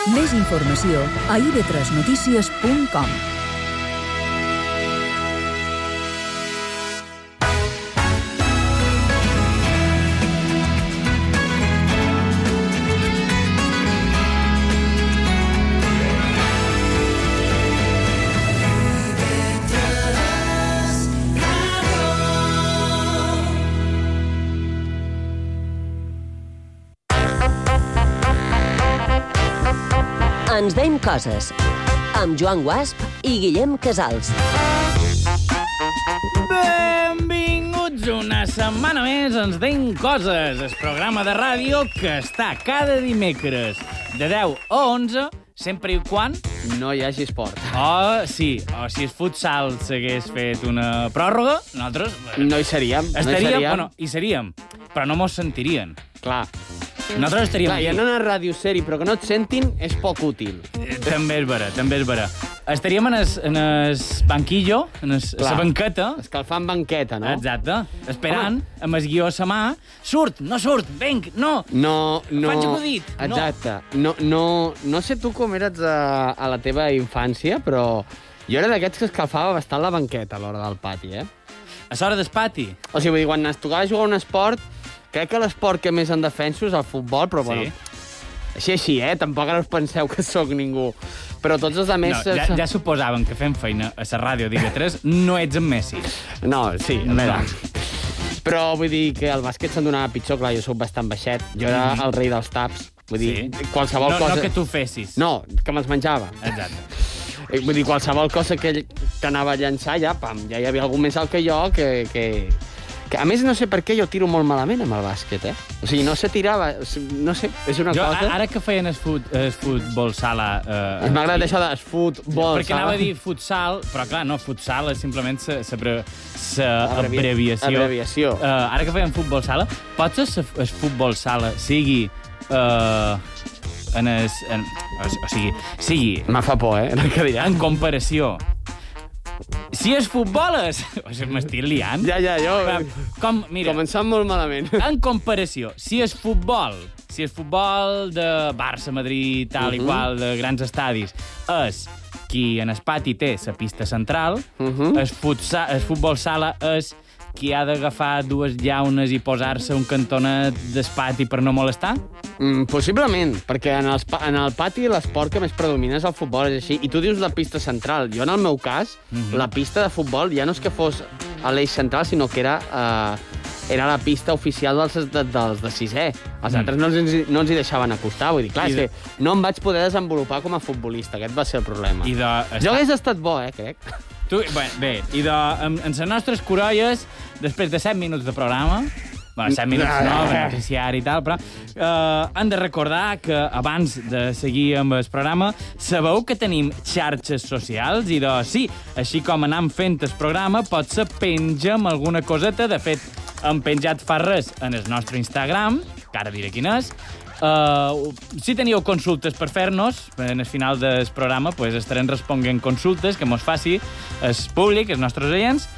Més informació a ib3notícies.com. Ens deim coses, amb Joan Guasp i Guillem Casals. Benvinguts una setmana més, Ens deim coses, el programa de ràdio que està cada dimecres de 10 a 11, sempre i quan no hi hagi esport. O si el futsal s'hagués fet una pròrroga, nosaltres... No hi seríem. Bueno, hi seríem, però no mos sentirien. Clar. Nosaltres estaríem aquí. Hi ha una ràdio seri, però que no et sentin és poc útil. També és vera. Estaríem en el banquillo, en la banqueta. Escalfant banqueta, no? Exacte. Esperant, amb el guió a la mà. Surt, no surt, venc, no. No. Faig acudit. Exacte. No sé tu com eres a la teva infància, però jo era d'aquests que escalfava bastant la banqueta a l'hora del pati, eh? A l'hora del pati? O sigui, vull dir, quan es tocava jugar un esport... Crec que l'esport que més en defenso és el futbol, però bueno... Així, tampoc ara us penseu que sóc ningú. Però tots els altres... No, ja suposaven que fem feina a la ràdio d'IB3, no ets en Messi. No, sí, a veure... Però vull dir que el bàsquet se'n donava pitjor, clar, jo sóc bastant baixet. Jo era el rei dels taps. Vull dir, qualsevol cosa... No que tu fessis. No, que me'ls menjava. Exacte. Vull dir, qualsevol cosa que anava a llançar, ja hi havia algú més alt que jo que a més, no sé per què jo tiro molt malament amb el bàsquet, eh? O sigui, no se tirava... No sé, és una cosa... Ara que feien el futbol sala... M'ha agradat això de futbol sala. Perquè anava a dir futsal, però clar, no, futsal és simplement l'abreviació. Ara que feien futbol sala, potser el futbol sala sigui... sigui... Me fa por, En comparació... Si és futbol és... M'estic liant. Ja, jo... Mira, començant molt malament. En comparació, si és futbol de Barça, Madrid, tal i qual, de grans estadis, és qui en el pati té la pista central, el futbol sala és qui ha d'agafar dues llaunes i posar-se un cantonet d'espati per no molestar? Possiblement, perquè en el pati l'esport que més predomina és el futbol, és així. I tu dius la pista central. Jo, en el meu cas, la pista de futbol ja no és que fos a l'eix central, sinó que era la pista oficial dels de sisè. Els altres no ens hi deixaven acostar. Vull dir, clar, és que no em vaig poder desenvolupar com a futbolista. Aquest va ser el problema. Jo hagués estat bo, crec. Bé, i en les nostres corolles, després de 7 minuts de programa, 7 minuts no, beneficiari i tal, però hem de recordar que abans de seguir amb el programa sabeu que tenim xarxes socials i sí, així com anem fent el programa, potser pengem alguna coseta. De fet, hem penjat fa res en el nostre Instagram, que ara diré quin és. Si teniu consultes per fer-nos, en el final del programa estarem responent consultes que mos faci el públic, els nostres oients.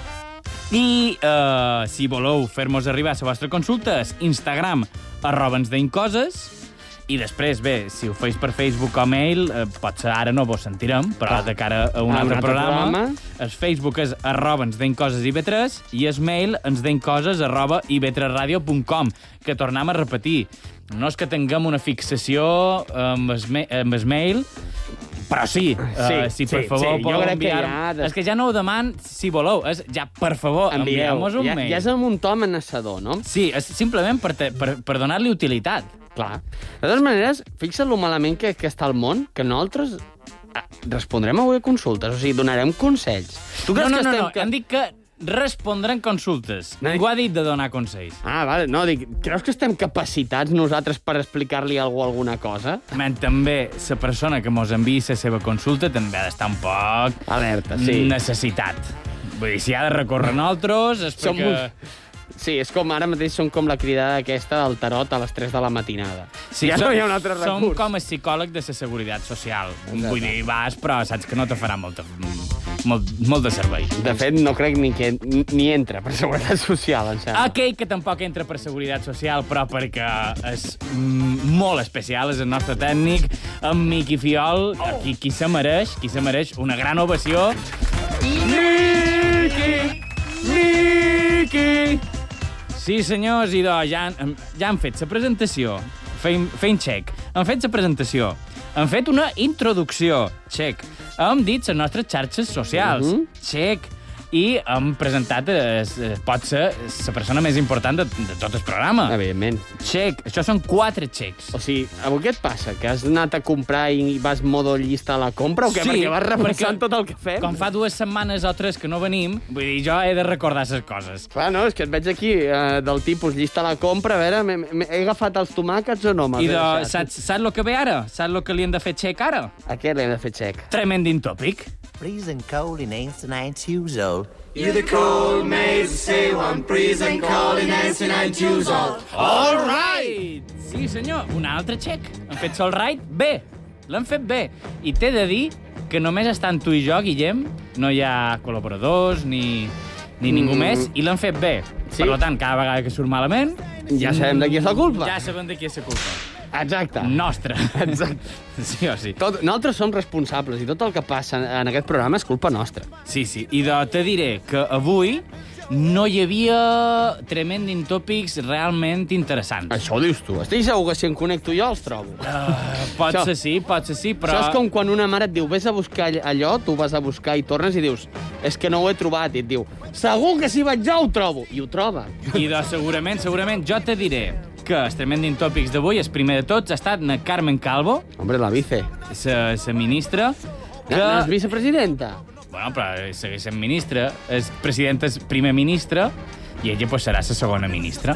I si voleu fer-nos arribar la vostra consulta, és Instagram @ensdeimcoses. I després, bé, si ho feis per Facebook o mail, potser ara no vos sentirem, però de cara a un altre programa. El Facebook és @ensdeimcosesib3 i el mail ensdeimcoses@ib3radio.com, que tornem a repetir. No és que tinguem una fixació amb el mail, però sí, si per favor podeu enviar... És que ja no ho deman si voleu, és ja, per favor, envieu-nos un mail. Ja és amb un to amenaçador, no? Sí, és simplement per donar-li utilitat. Clar. De totes maneres, fixa't lo malament que està el món, que nosaltres respondrem avui a consultes, o sigui, donarem consells. Tu creus que estem... Hem dit que respondran consultes. Ningú ha dit de donar consells. Vale. No, creus que estem capacitats nosaltres per explicar-li a algú alguna cosa? També la persona que mos enviï la seva consulta també ha d'estar un poc... alerta, sí. Necessitat. Vull dir, si ha de recórrer a nosaltres és perquè... Sí, és com ara mateix som com la cridada aquesta del tarot a les 3 de la matinada. Sí, ja no hi ha un altre recurs. Som com a psicòleg de la seguretat social. Vull dir, vas, però saps que no te farà molta molt de servei. De fet, no crec ni entra per Seguretat Social, em sembla. Aquell que tampoc entra per Seguretat Social, però perquè és molt especial, és el nostre tècnic, en Miqui Fiol, qui se mereix una gran ovació. Miqui! Sí, senyors, i ja han fet la presentació. Feim xec. Han fet la presentació. Han fet una introducció. Xec. Hem dit les nostres xarxes socials. Xec. I hem presentat, pot ser, la persona més important de tot el programa. Evidentment. Xec. Això són 4 xecs. O sigui, avui què et passa? Que has anat a comprar i vas modo llista a la compra o què? Sí, perquè vas repassant tot el que fem? Com fa 2 setmanes o 3 que no venim, vull dir, jo he de recordar les coses. Clar, no, és que et veig aquí del tipus llista a la compra, a veure, he agafat els tomàquets o no? I saps el que ve ara? Saps el que li hem de fer xec ara? A què li hem de fer xec? Tremendin tòpic. Freezing cold in 89 years old. You're the cold maze, say one freezing cold in 99 years old. All right! Sí, senyor, un altre xec. Han fet all right? Bé, l'han fet bé. I t'he de dir que només estan tu i jo, Guillem, no hi ha col·laboradors ni ningú més, i l'han fet bé. Sí? Per tant, cada vegada que surt malament... Ja sabem de qui és la culpa. Ja sabem de qui és la culpa. Exacte. Nostra. Exacte. Sí o sí. Nosaltres som responsables i tot el que passa en aquest programa és culpa nostra. Sí. I te diré que avui no hi havia tremendin tòpics realment interessants. Això ho dius tu. Estic segur que si em connecto jo els trobo. Pot ser sí, però... Això és com quan una mare et diu vés a buscar allò, tu vas a buscar i tornes i dius és que no ho he trobat. I et diu segur que si vaig jo ho trobo. I ho troba. I segurament, jo te diré que els tremendin tòpics d'avui, el primer de tots, ha estat na Carmen Calvo, Hombre, la vice. la ministra, que... No és vicepresidenta? Bueno, però segueix sent ministra, és presidenta, és primer ministre, i ella pues, serà la segona ministra.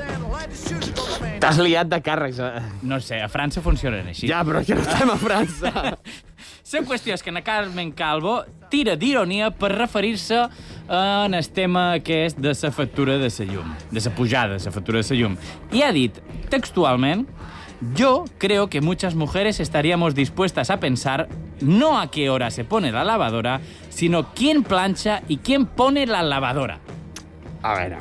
T'has liat de càrrecs. No sé, a França funcionen així. Ja, però que no estem a França. La qüestió és que na Carmen Calvo tira d'ironia per referir-se en el tema que és de la factura de la llum, de la pujada de la factura de la llum. I ha dit textualment: yo creo que muchas mujeres estaríamos dispuestas a pensar no a qué hora se pone la lavadora, sino quién plancha y quién pone la lavadora. A veure...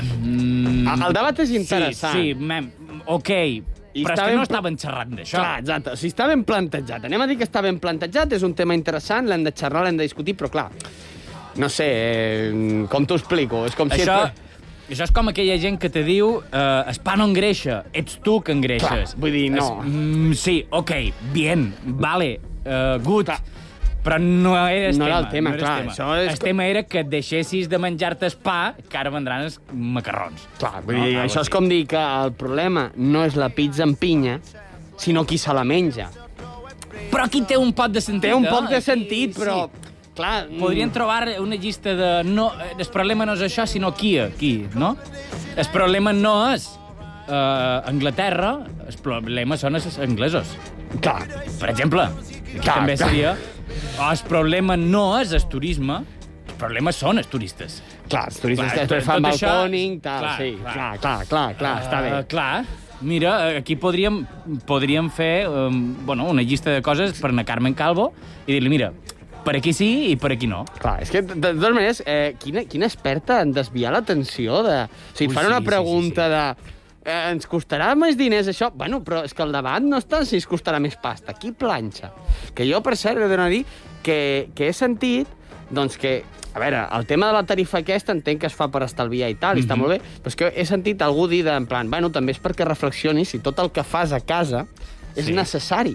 El debat és interessant. Sí, ok, però és que no estaven xerrant d'això. Clar, exacte. O sigui, està ben plantejat. Anem a dir que està ben plantejat, és un tema interessant, l'hem de xerrar, l'hem de discutir, però clar, no sé, com t'ho explico? És com si... Això és com aquella gent que te diu el pa no engreixa, ets tu que engreixes. Clar, vull dir, no. Sí, ok, bien, vale, good, però no era el tema. No era el tema, clar. El tema era que et deixessis de menjar-te el pa, que ara vendran els macarrons. Clar, vull dir, això és com dir que el problema no és la pizza amb pinya, sinó qui se la menja. Però aquí té un pot de sentit. Té un poc de sentit, però... Clar, podrien trobar una llista de... No, el problema no és això, sinó qui, no? El problema no és Anglaterra, el problema són els anglesos. Clar. Per exemple, aquí també seria... El problema no és el turisme, el problema són els turistes. Clar, els turistes després fan balcòning, tal, sí. Clar, està bé. Clar, mira, aquí podríem fer una llista de coses per a Carmen Calvo i dir-li, mira, per aquí sí i per aquí no. Clar, és que, de totes maneres, quina experta en desviar l'atenció de... O sigui, et fan una pregunta de... ens costarà més diners, això? Bueno, però és que el debat no està si es costarà més pasta. Qui planxa? Que jo, per cert, he de dir que he sentit, doncs, que... A veure, el tema de la tarifa aquesta entenc que es fa per estalviar i tal, i està molt bé, però és que he sentit algú dir en plan, bueno, també és perquè reflexionis si tot el que fas a casa és necessari.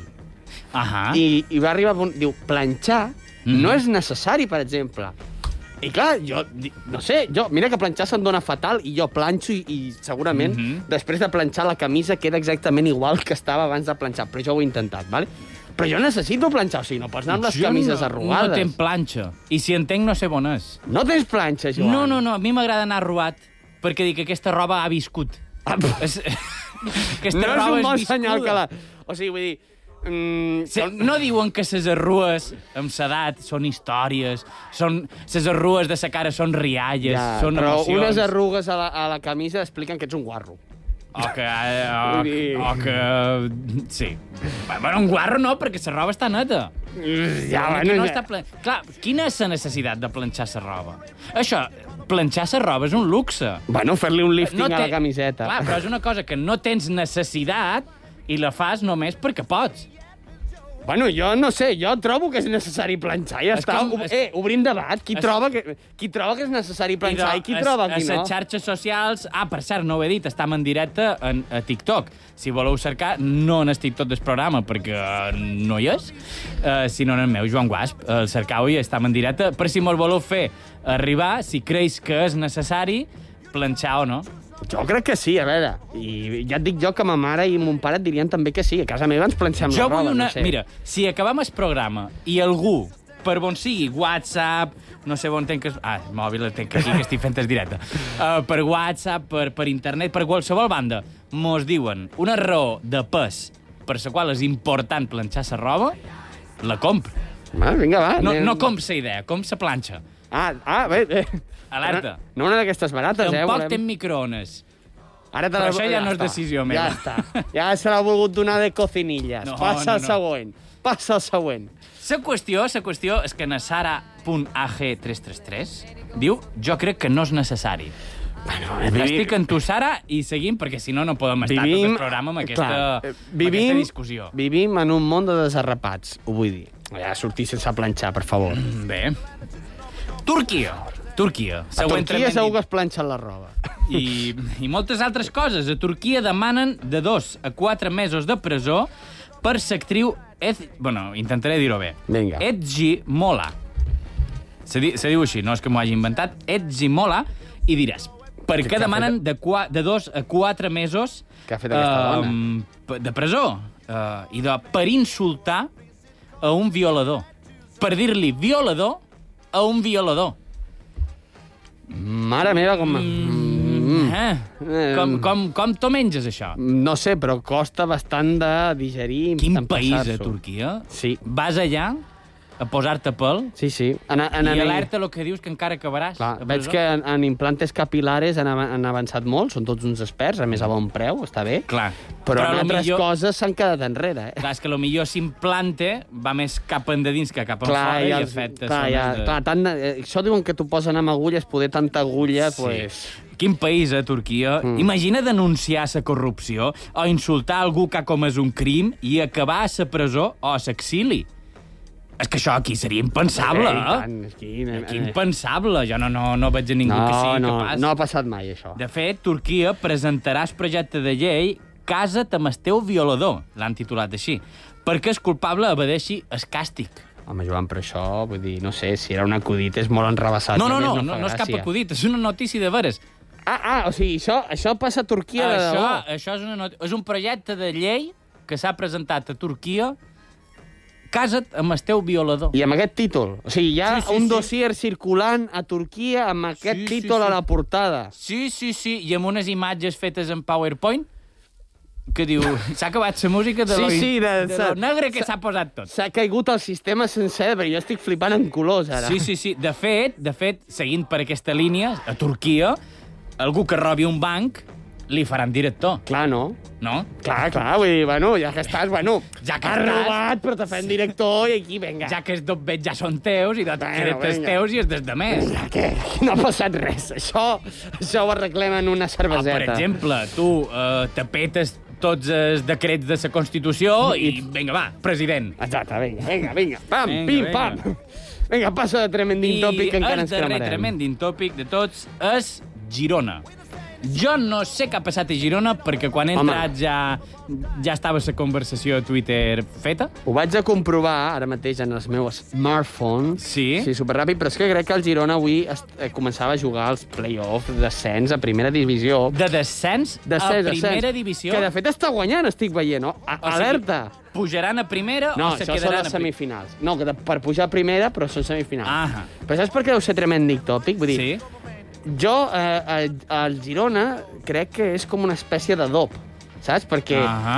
I va arribar a punt... Diu, planxar no és necessari, per exemple. I clar, jo, no sé, mira que planxar se'm dona fatal i jo planxo i segurament després de planxar la camisa queda exactament igual que estava abans de planxar, però jo ho he intentat, ¿vale? Però jo necessito planxar, o sigui, no pots anar amb les camises arrugades. No tenc planxa, i si en tenc no sé on és. No tens planxa, Joan? No, a mi m'agrada anar arrugat, perquè dic que aquesta roba ha viscut. Aquesta roba és un bon viscuda. senyal que la... O sigui, vull dir... No diuen que les arrues amb l'edat són històries, les arrues de la cara són rialles, són emocions. Però unes arrugues a la camisa expliquen que ets un guarro. O que... Sí. Bueno, un guarro no, perquè la roba està neta. Ja, Que no està Clar, quina és la necessitat de planxar la roba? Això, planxar la roba és un luxe. Bueno, fer-li un lifting a la camiseta. Clar, però és una cosa que no tens necessitat i la fas només perquè pots. Bueno, jo no sé, jo trobo que és necessari planxar, ja està. Obrim debat. Qui troba que és necessari planxar i qui troba que no? A les xarxes socials... Per cert, no ho he dit, estem en directe a TikTok. Si voleu cercar, no en el TikTok del programa, perquè no hi és, sinó en el meu, Joan Guasp. El cercau i estem en directe. Per si mos voleu fer arribar, si creus que és necessari, planxar o no. Jo crec que sí, a veure. I ja et dic jo que ma mare i mon pare et dirien també que sí. A casa meva ens planxem la roba, no sé. Mira, si acabem el programa i algú, per on sigui, WhatsApp, no sé on tenc... el mòbil el tenc aquí, que estic fent el directe. Per WhatsApp, per internet, per qualsevol banda, mos diuen una raó de pes per la qual és important planxar la roba, la compro. Vinga, va. No com la idea, com la planxa. Bé. Alerta. No una d'aquestes barates, Tampoc ten microones. Però això ja no és decisió meva. Ja està. Ja se l'ha volgut donar de cocinilles. Passa al següent. Passa al següent. La qüestió és que Sara.ag333 diu jo crec que no és necessari. Bueno, estic en tu, Sara, i seguim, perquè si no, no podem estar tot el programa amb aquesta discussió. Vivim en un món de desarrapats, ho vull dir. Ja sortir sense planxar, per favor. Bé. Turquia. A Turquia segur que es planxa la roba. I moltes altres coses. A Turquia demanen de 2 a 4 mesos de presó per l'actriu... intentaré dir-ho bé. Vinga. Etzi Mola. Se diu així, no és que m'ho hagi inventat. Etzi Mola. I diràs, per què demanen de 2 a 4 mesos què ha fet aquesta dona? De presó? Per insultar a un violador. Per dir-li violador a un violador. Mare meva, Com t'ho menges, això? No sé, però costa bastant de digerir. Quin país, Turquia? Sí. Vas allà a posar-te pèl sí. I alerta el que dius que encara acabaràs. Clar, veig que en implantes capilares han avançat molt, són tots uns experts, a més a bon preu, està bé. Clar. Però en altres coses s'han quedat enrere. Clar, és que potser s'implante va més cap endins que cap enfora i afecta. Això diuen que t'ho posen amb agulles, poder tanta agulla, pues... Quin país, Turquia? Imagina denunciar la corrupció o insultar algú que ha comès un crim i acabar a la presó o a l'exili. És que això aquí seria impensable, Aquí impensable. Jo no veig a ningú que sigui capaç. No ha passat mai, això. De fet, Turquia presentarà el projecte de llei Casa't amb el teu violador, l'han titulat així, perquè el culpable evadeixi el càstig. Home, Joan, però això, vull dir, no sé, si era un acudit és molt enrabassat. No és cap acudit, és una notícia de veres. O sigui, això passa a Turquia de debò. Això és un projecte de llei que s'ha presentat a Turquia. Casa't amb el teu violador. I amb aquest títol. O sigui, hi ha un dossier circulant a Turquia amb aquest títol a la portada. Sí, i amb unes imatges fetes en PowerPoint que diu... S'ha acabat la música de lo negre que s'ha posat tot. S'ha caigut el sistema sencer, però jo estic flipant en colors, ara. Sí. De fet, seguint per aquesta línia, a Turquia, algú que robi un banc li faran director. Clar, no? No? Clar, vull dir, ja que estàs, ja que has robat, però te fem director i aquí, vinga. Ja que els dobbets ja són teus i els teus i els des de més. Ja que no ha passat res. Això ho arreglem en una cerveseta. Per exemple, tu te petes tots els decrets de la Constitució i vinga, va, president. Exacte, vinga. Pam, pim, pam. Vinga, passa de tremendin tòpic que encara ens cremarem. I el darrer tremendin tòpic de tots és Girona. Jo no sé què ha passat a Girona, perquè quan he entrat ja estava la conversació a Twitter feta. Ho vaig a comprovar ara mateix en el meu smartphone. Sí, superràpid, però és que crec que el Girona avui començava a jugar als play-offs de descens a primera divisió. De descens a primera divisió? Que de fet està guanyant, estic veient, no? Alerta! Pujaran a primera o se quedaran a... No, això són les semifinals. No, per pujar a primera, però són semifinals. Ah. Però saps per què deu ser tremendin tòpic? Vull dir, sí. Jo, al Girona, crec que és com una espècie de dop, saps? Perquè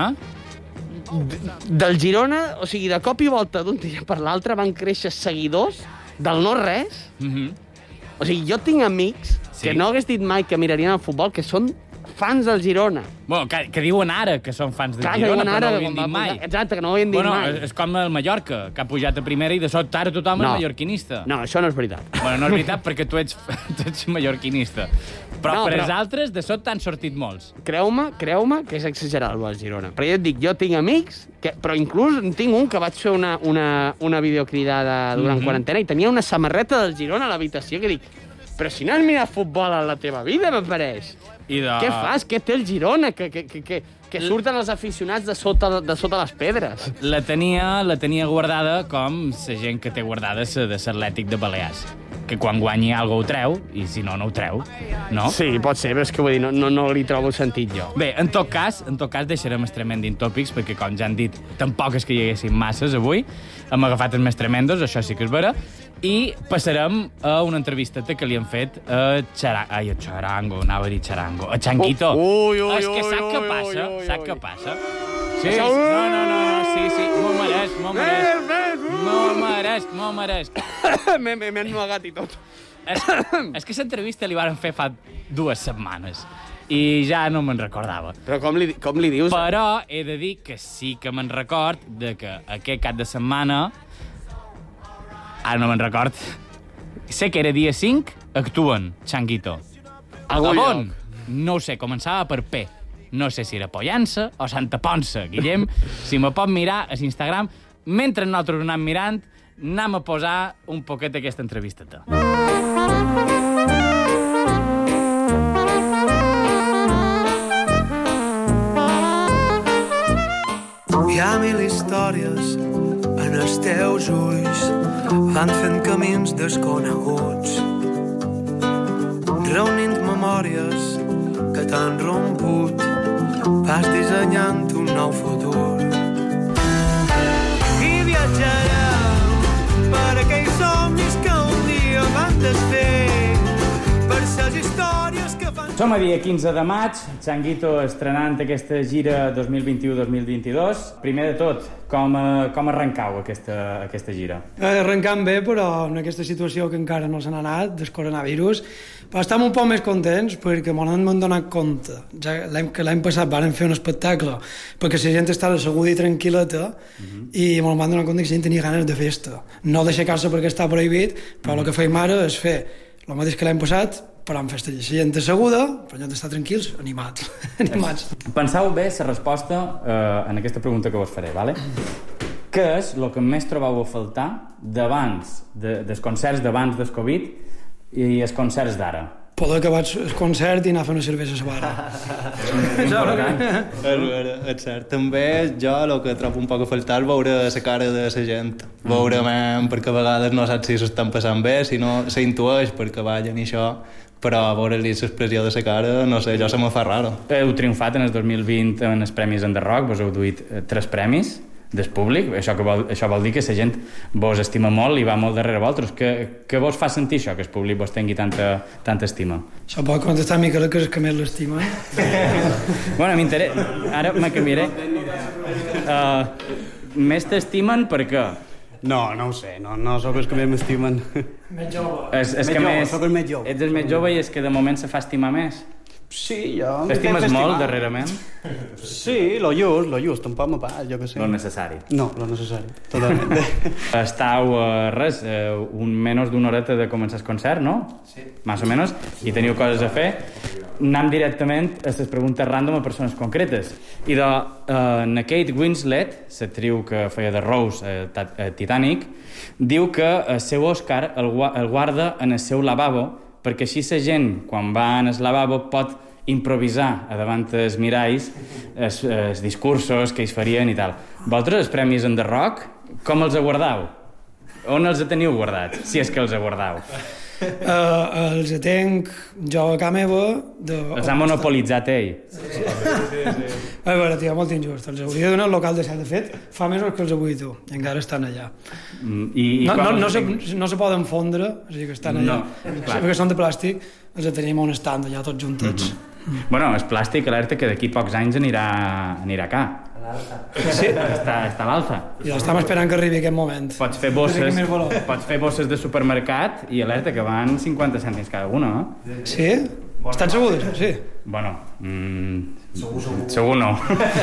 del Girona, o sigui, de cop i volta d'un dia per l'altre van créixer seguidors del no-res. O sigui, jo tinc amics que no hagués dit mai que mirarien el futbol, que són fans del Girona. Bueno, que diuen ara que són fans del Clar, Girona, que diuen però ara, no ho havien dit mai. Exacte, que no ho havien dit mai. És com el Mallorca, que ha pujat a primera i de sobte ara tothom és mallorquinista. No, això no és veritat. Bueno, no és veritat perquè tu ets mallorquinista. Però per els altres, de sobte han sortit molts. Creu-me que és exagerat el del Girona. Però jo et dic, jo tinc amics, però inclús en tinc un que vaig fer una videocridada durant quarantena i tenia una samarreta del Girona a l'habitació que dic, però si no has mirat futbol a la teva vida, m'apareix. Què fas? Què té el Girona? Que surten els aficionats de sota les pedres. La tenia guardada com la gent que té guardada la de l'Atlètic de Balears. Que quan guanyi alguna ho treu, i si no, no ho treu. No? Sí, pot ser, però és que vull dir, no li trobo sentit jo. Bé, en tot cas deixarem els Tremending Topics, perquè, com ja han dit, tampoc és que hi haguessin masses avui. Hem agafat els més tremendos, això sí que és vera. I passarem a una entrevisteta que li han fet a Charango, anava a dir Charango, a Changuito. És que sap què passa? Sap què passa? Sí, no, sí, m'ho meresc. M'he ennuegat i tot. És que l'entrevista li van fer fa 2 setmanes i ja no me'n recordava. Però com li dius? Però he de dir que sí que me'n record de que aquest cap de setmana, ara no me'n record, sé que era dia 5, actuen Changuito. A on? No ho sé, començava per P. No sé si era Pollença o Santa Ponça. Guillem, si me pot mirar a l'Instagram, mentre nosaltres ho anem mirant, anem a posar un poquet d'aquesta entrevisteta. Hi ha 1000 històries en els teus ulls, van fent camins desconeguts, reunint memòries que t'han romput, vas dissenyant un nou futur. I viatjarem per aquells somnis que un dia van desfer, per les històries que fan... Som a dia 15 de maig, Changuito estrenant aquesta gira 2021-2022. Primer de tot, com arrencau aquesta gira? Arrencant bé, però en aquesta situació que encara no se n'ha anat, del coronavirus, però estem un poc més contents perquè m'han donat compte. Ja l'any passat vàrem fer un espectacle perquè la gent estava asseguda i tranquil·leta i m'han donat compte que la gent tenia ganes de festa. No d'aixecar-se perquè està prohibit, però el que feim ara és fer el mateix que l'any passat, però amb festa. La gent asseguda, però en lloc d'estar tranquils, animats. Penseu bé la resposta en aquesta pregunta que vos faré, ¿vale? Què és el que més trobeu a faltar dels concerts d'abans del Covid i els concerts d'ara? Poder acabar el concert i anar a fer una cervesa a la barra. És important. És cert. També jo el que trobo un poc a faltar és veure la cara de la gent. Veure, perquè a vegades no saps si s'estan passant bé, si no s'intueix perquè ballen i això, però veure-li l'expressió de la cara, no sé, jo se me fa raro. Heu triomfat en el 2020 en els Premis Enderrock, vos heu duit 3 premis del públic, això vol dir que la gent vos estima molt i va molt darrere vosaltres. Què vos fa sentir això, que el públic vos tingui tanta estima? Això pot contestar Miquel, que és que més l'estima. Bueno, m'interessa. Ara me canviaré. Més t'estimen per què? No ho sé, no sóc els que més m'estimen. Més jove. Sóc el més jove. Ets el més jove i és que de moment se fa estimar més. Sí, jo... T'estimes molt, darrerament? Sí, lo just, tampoc me pas, jo què sé. Lo necessari. No, lo necessari, totalment. Estau, menys d'una horeta de començar el concert, no? Sí. Más o menos, i teniu coses a fer. Anem directament a les preguntes random a persones concretes. I na Kate Winslet, l'actriu que feia de Rose a Titanic, diu que el seu Òscar el guarda en el seu lavabo perquè així la gent, quan va en el lavabo, pot improvisar a davant dels miralls els discursos que ells farien i tal. Vosaltres, els Premis Enderrock, com els guardeu? On els teniu guardats, si és que els guardeu? Els atenc jo a casa meva... Els ha monopolitzat ell. Sí. A veure, tio, molt injust. Els hauria de donar el local de set. De fet, fa mesos que els avui tu, i encara estan allà. No se poden fondre, és a dir, que estan allà. Perquè són de plàstic, els tenim a un estand allà tots juntets. Bueno, és plàstic, alerta, que d'aquí pocs anys anirà cá. Sí. Està a l'alça. I estem esperant que arribi aquest moment. Pots fer bosses de supermercat i alerta que van 50 cèntims cada una, eh? Sí? Estan segur d'això, sí? Bueno, segur no.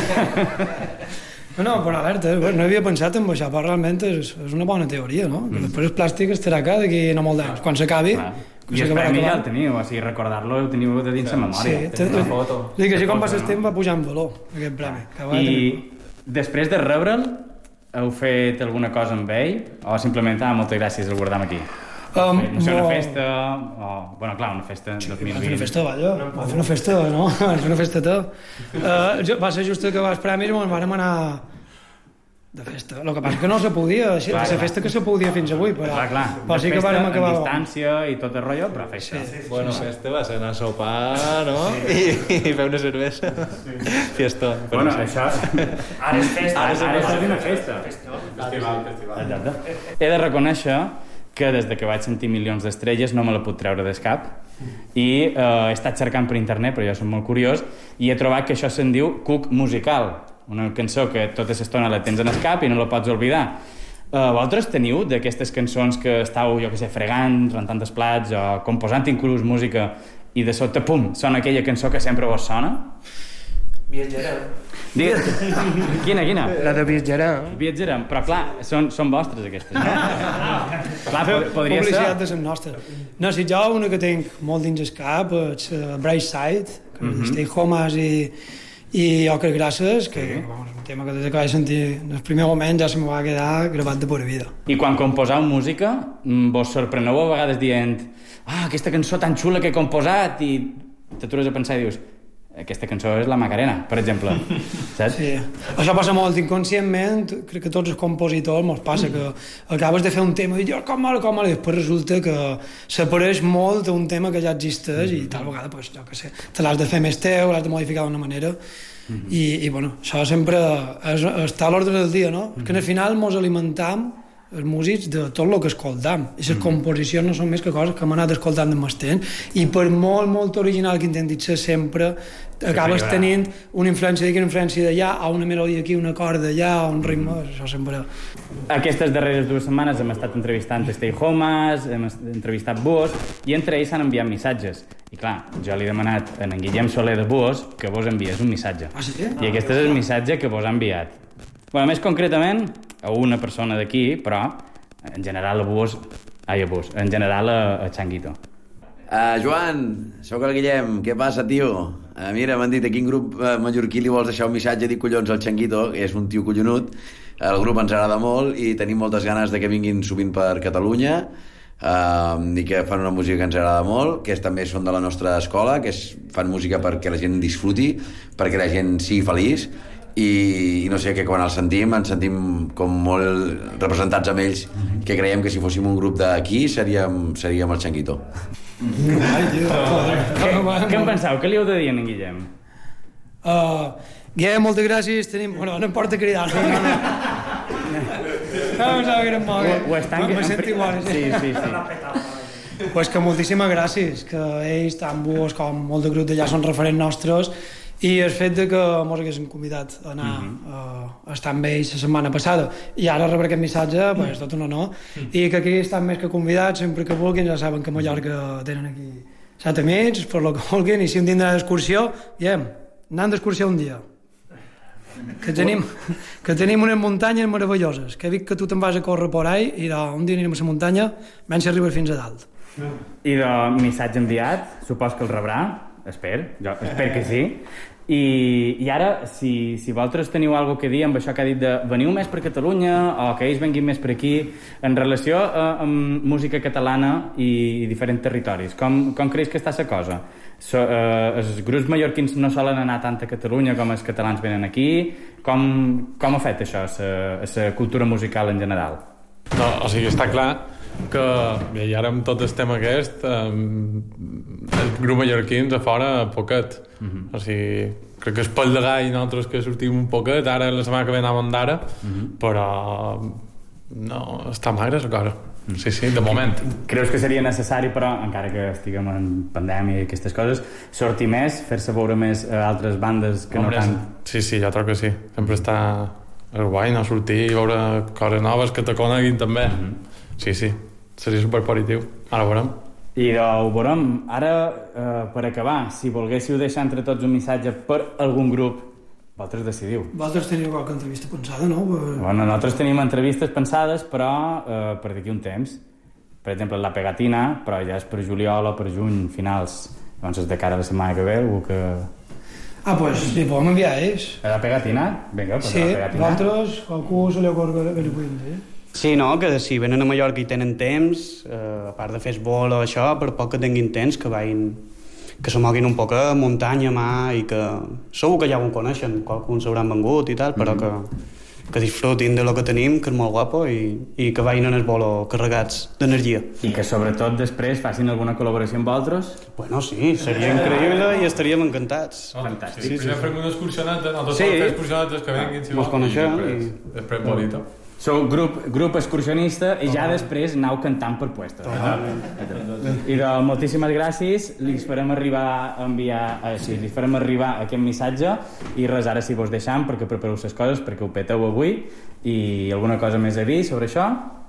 No, però alerta, no havia pensat en això, però realment és una bona teoria, no? Que després el plàstic estarà acá d'aquí no molt d'anys. Quan s'acabi... I el premi ja el teniu, o sigui, recordar-lo ho teniu de dins la memòria. Sí, una foto. Sí, que així com passa el temps va pujar en valor, aquest premi. I després de rebre'l, heu fet alguna cosa amb ell? O simplement, moltes gràcies, el guardam aquí? No sé, una festa... Bueno, clar, una festa en 2020. Va fer una festa, vaja. Va fer una festa, no? Va fer una festeta. Va ser just que va els premis i ens vam anar de festa. El que passa que no se podia, la festa que se podia fins avui, però sí que vam acabar... Amb distància i tot el rotllo, però festa. Bueno, festa va ser anar a sopar, no? I fer una cervesa. Fiestó. Bueno, això... Ara és festa. Ara és una festa. Festival. He de reconèixer que des de que vaig sentir Milions d'Estrelles no me la puc treure del cap i he estat cercant per internet, però jo soc molt curiós, i he trobat que això se'n diu Cook Musical, una cançó que tota l'estona la tens en el cap i no la pots oblidar. Vosaltres teniu d'aquestes cançons que estàu, jo que sé, fregant, rentant els plats o composant inclús música i de sobte, pum, sona aquella cançó que sempre vos sona? Viatjarem. Quina? La de Viatjarem. Viatjarem, però clar, són vostres aquestes, no? Clar, podria ser... Publicitat de les nostres. No, si jo una que tinc molt dins el cap és Bright Side, que Stay Homes i Ocres Grasses, que és un tema que des que vaig sentir en el primer moment ja se me va quedar gravat de pura vida. I quan composau música, vos sorpreneu a vegades dient aquesta cançó tan xula que he composat, i t'atures a pensar i dius aquesta cançó és la Macarena, per exemple. Saps? Sí. Això passa molt inconscientment, crec que tots els compositors mos passa que acabes de fer un tema i dius com mal, i després resulta que s'apareix molt d'un tema que ja existeix i tal vegada, pues, jo què sé, te l'has de fer més teu, l'has de modificar d'una manera i bueno, això sempre està a l'ordre del dia, no? Que al final mos alimentam els músics de tot el que escoltam i les composicions no són més que coses que hem anat escoltant de més temps i per molt original que intentis ser sempre acabes tenint una influència d'aquí, una influència d'allà, o una melodia aquí, un acord d'allà, un ritme, això sempre... Aquestes darreres 2 setmanes hem estat entrevistant Stay Homes, hem entrevistat Buos, i entre ells s'han enviat missatges. I clar, jo li he demanat a en Guillem Soler de Buos que vos enviés un missatge. Ah, sí? I aquest és el missatge que vos ha enviat. Bueno, més concretament, a una persona d'aquí, però en general en general a Changuito. Joan, sóc el Guillem, què passa, tio? Mira, m'han dit a quin grup mallorquí li vols deixar un missatge, dic collons al Changuito, que és un tio collonut, el grup ens agrada molt i tenim moltes ganes de que vinguin sovint per Catalunya i que fan una música que ens agrada molt, que també són de la nostra escola, que fan música perquè la gent disfruti, perquè la gent sigui feliç, i no sé, que quan els sentim ens sentim com molt representats amb ells, que creiem que si fóssim un grup d'aquí seríem el Changuito. Què en penseu? Què li heu de dir a en Guillem? Guillem, moltes gràcies. Bueno, no em porta cridar. No pensava que érem molt. Me sento igual. Sí. Pues que moltíssimes gràcies, que ells, tant Buos com molt de grup d'allà, són referents nostres, i el fet de que mos haguessin convidat a anar a estar amb ells la setmana passada i ara rebre aquest missatge, pues, tot un honor, i que aquí estan més que convidats sempre que vulguin, ja saben que a Mallorca tenen aquí 7 amics, per lo que vulguin, i si un dia d'anar d'excursió, anant d'excursió un dia, que tenim unes muntanyes meravelloses, que dic que tu te'n vas a córrer por ahí i un dia anirem a la muntanya menys arribar fins a dalt. I de missatge enviat, supos que el rebrà, espero que sí. I ara, si vosaltres teniu alguna cosa a dir amb això que ha dit de veniu més per Catalunya o que ells venguin més per aquí, en relació amb música catalana i diferents territoris, com creus que està la cosa? Els grups mallorquins no solen anar tant a Catalunya com els catalans venen aquí. Com ha fet això a la cultura musical en general? No, o sigui, està clar que i ara amb tot el tema aquest el grup mallorquins a fora poquet, o sigui, crec que és pel de gall nosaltres que sortim un poquet, ara la setmana que ve anàvem d'ara, però no, està magre la cosa. Sí, de moment. Creus que seria necessari, però, encara que estiguem en pandèmia i aquestes coses, sortir més, fer-se veure més a altres bandes que no tant? Sí, jo trobo que sí. Sempre està guai, no? Sortir i veure coses noves que te coneguin també. Sí, seria superpositiu. Ara veurem. I ho veurem. Ara, per acabar, si volguéssiu deixar entre tots un missatge per algun grup, vosaltres decidiu. Vosaltres teniu qualque entrevista pensada, no? Bueno, nosaltres tenim entrevistes pensades, però per d'aquí un temps. Per exemple, la Pegatina, però ja és per juliol o per juny, finals. Llavors, de cara a la setmana que ve, algú que... Ah, doncs li podem enviar ells. La Pegatina? Vinga, pues sí, la Pegatina. vosaltres, qualcú se li ocorre ben cuint, eh? Sí, no, que si venen a Mallorca i tenen temps, a part de fer esbol o això, per poc que tinguin temps, que vagin... que se moguin un poc a muntanya, mà, i que segur que ja ho coneixen, qualcun s'hauran vengut i tal, però que disfrutin de lo que tenim, que és molt guapo, i que vagin en el bolo carregats d'energia. I que sobretot després facin alguna col·laboració amb vosaltres? Bueno, sí, seria increïble i estaríem encantats. Fantàstic. Sí, primer farem una excursioneta, nosaltres sí. fer excursionetes que venguin, si mos coneixem després bolita. Sou grup excursionista i ja després anau cantant per puestos. I moltíssimes gràcies. Li farem arribar aquest missatge i res, ara si vos deixam perquè prepareu les coses, perquè ho peteu avui. I alguna cosa més a dir sobre això?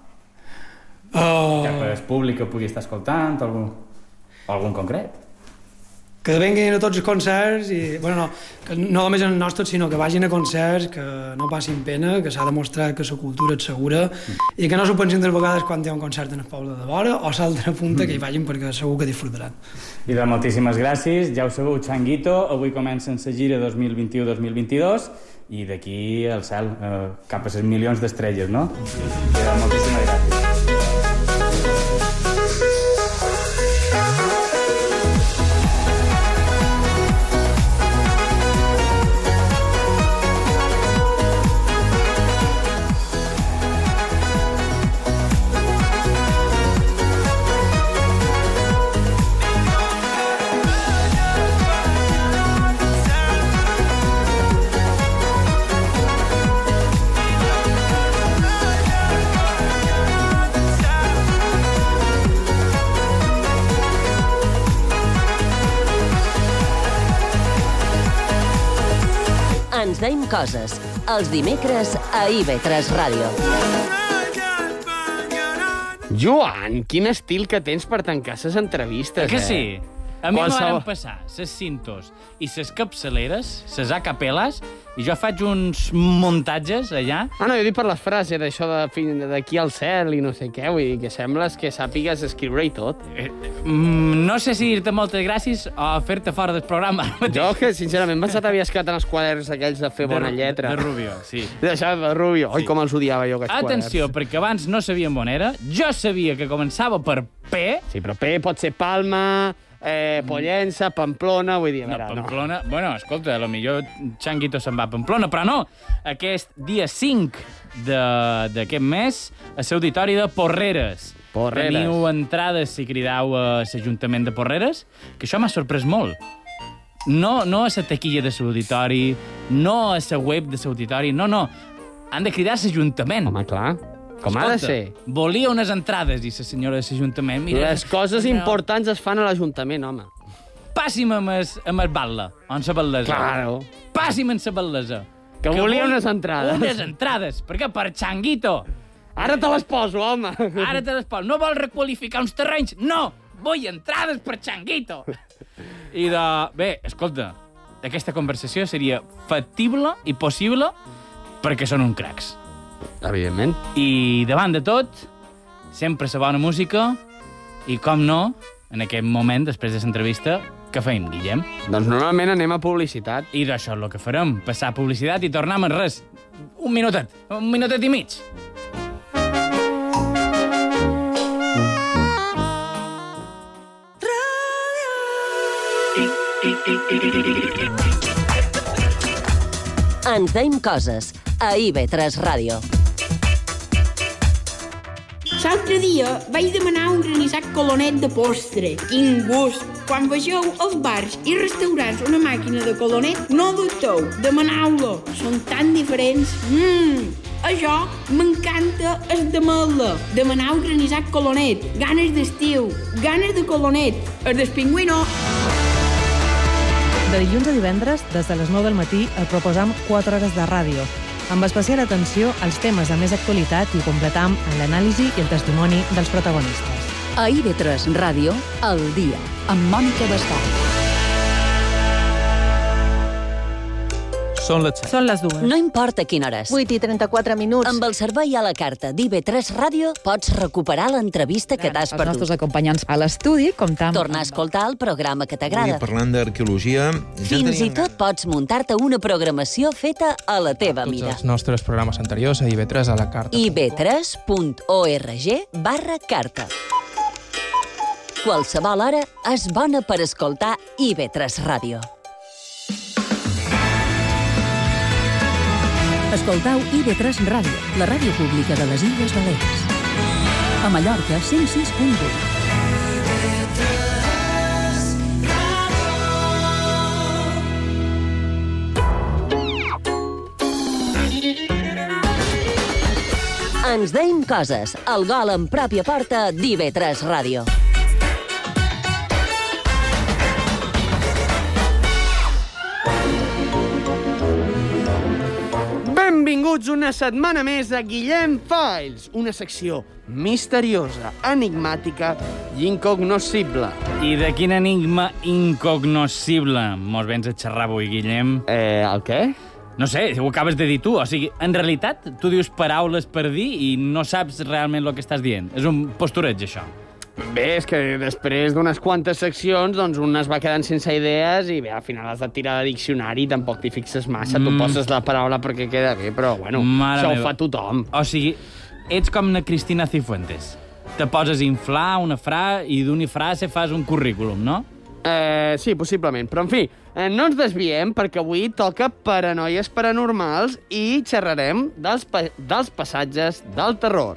Cap al públic que pugui estar escoltant, algun concret? Que venguin a tots els concerts i, bueno, no, que no només els nostres, sinó que vagin a concerts, que no passin pena, que s'ha demostrat que la cultura és segura i que no s'ho pensin de vegades quan hi ha un concert en el poble de vora o l'altra punta, que hi vagin perquè segur que disfrutaran. I moltíssimes gràcies. Ja ho sabeu, Changuito, avui comencen la gira 2021-2022 i d'aquí al cel, cap a les milions d'estrelles, no? I moltíssimes gràcies. Ens deim coses, els dimecres a IB3 Ràdio. Joan, quin estil que tens per tancar les entrevistes, Que sí? A mi Qualsevol... m'han passar les cintos i les capçaleres, les acapeles, i jo faig uns muntatges allà. Ah, no, jo dic per les frases, d'això d'aquí al cel i no sé què, vull dir que sembles que sàpigues escriure i tot. No sé si dir-te moltes gràcies o fer-te fora del programa. Jo, que sincerament, m'he pensat havies quedat en els quaderns aquells de fer bona lletra. De Rubio, sí. D'això de Rubio. Oi, com els odiava jo, aquests quaderns. Atenció, perquè abans no sabíem on era. Jo sabia que començava per P. Sí, però P pot ser Palma... Pollença, Pamplona, vull dir... Pamplona... Bueno, escolta, potser Changuito se'n va a Pamplona, però no! Aquest dia 5 d'aquest mes, a l'Auditori de Porreres. Teniu entrades si cridau a l'Ajuntament de Porreres, que això m'ha sorprès molt. No a la taquilla de l'Auditori, no a la web de l'Auditori, no. Han de cridar a l'Ajuntament. Home, clar. Com ha de ser? Volia unes entrades, i la senyora de l'Ajuntament... Les coses importants es fan a l'Ajuntament, home. Passi'm amb el batlle, on la bellesa. Claro. Passi'm amb la bellesa. Que volia unes entrades. Unes entrades, perquè per Changuito. Ara te les poso, home. Ara te les poso. No vols requalificar uns terrenys? No! Vull entrades per Changuito. I bé, escolta, aquesta conversació seria factible i possible perquè són uns cracs. Evidentment. I davant de tot, sempre la bona música i, com no, en aquest moment, després de l'entrevista, què feim, Guillem? Doncs normalment anem a publicitat. I d'això és el que farem, passar publicitat i tornar en res. Un minutet i mig. Ens deim coses a IB3 Ràdio. L'altre dia vaig demanar un granissat colonet de postre. Quin gust! Quan vegeu als bars i restaurants una màquina de colonet, no dubteu, demaneu-lo. Són tan diferents. Això m'encanta el d'ametla. Demaneu granissat colonet. Ganes d'estiu, ganes de colonet. El del pingüino. De dilluns a divendres, des de les 9 del matí, et proposam 4 hores de ràdio, amb especial atenció als temes de més actualitat i completam en l'anàlisi i el testimoni dels protagonistes. A IB3 Ràdio, al dia, amb Mònica Bascal. Són les 7. Són les 2. No importa quina hora és. 8:34 minuts. Amb el servei a la carta d'IB3 Ràdio pots recuperar l'entrevista que t'has Els perdut. nostres acompanyants a l'estudi, comptam... Tornar a escoltar el programa que t'agrada. Avui parlant d'arqueologia... Fins i tot pots muntar-te una programació feta a la teva mida. Els nostres programes anteriors a IB3 a la carta. ib3.org/carta. Qualsevol hora és bona per escoltar IB3 Ràdio. Escoltau IB3 Ràdio, la ràdio pública de les Illes Balears. A Mallorca, 106.1. Ens deim coses, el gol en pròpia porta d'IB3 Ràdio. Benvinguts una setmana més a Guillem Files, una secció misteriosa, enigmàtica i incognoscible. I de quin enigma incognoscible mos vens a xerrar avui, Guillem? El què? No sé, ho acabes de dir tu. O sigui, en realitat, tu dius paraules per dir i no saps realment el que estàs dient. És un postureig, això. Bé, és que després d'unes quantes seccions, doncs un es va quedant sense idees i bé, al final has de tirar de diccionari i tampoc t'hi fixes massa. Tu poses la paraula perquè queda bé, però bueno, Mare això meva. ho fa tothom. O sigui, ets com na Cristina Cifuentes. Te poses a inflar una frase i d'una frase fas un currículum, no? Sí, possiblement. Però, en fi, no ens desviem perquè avui toca paranoies paranormals i xerrarem dels passatges del terror.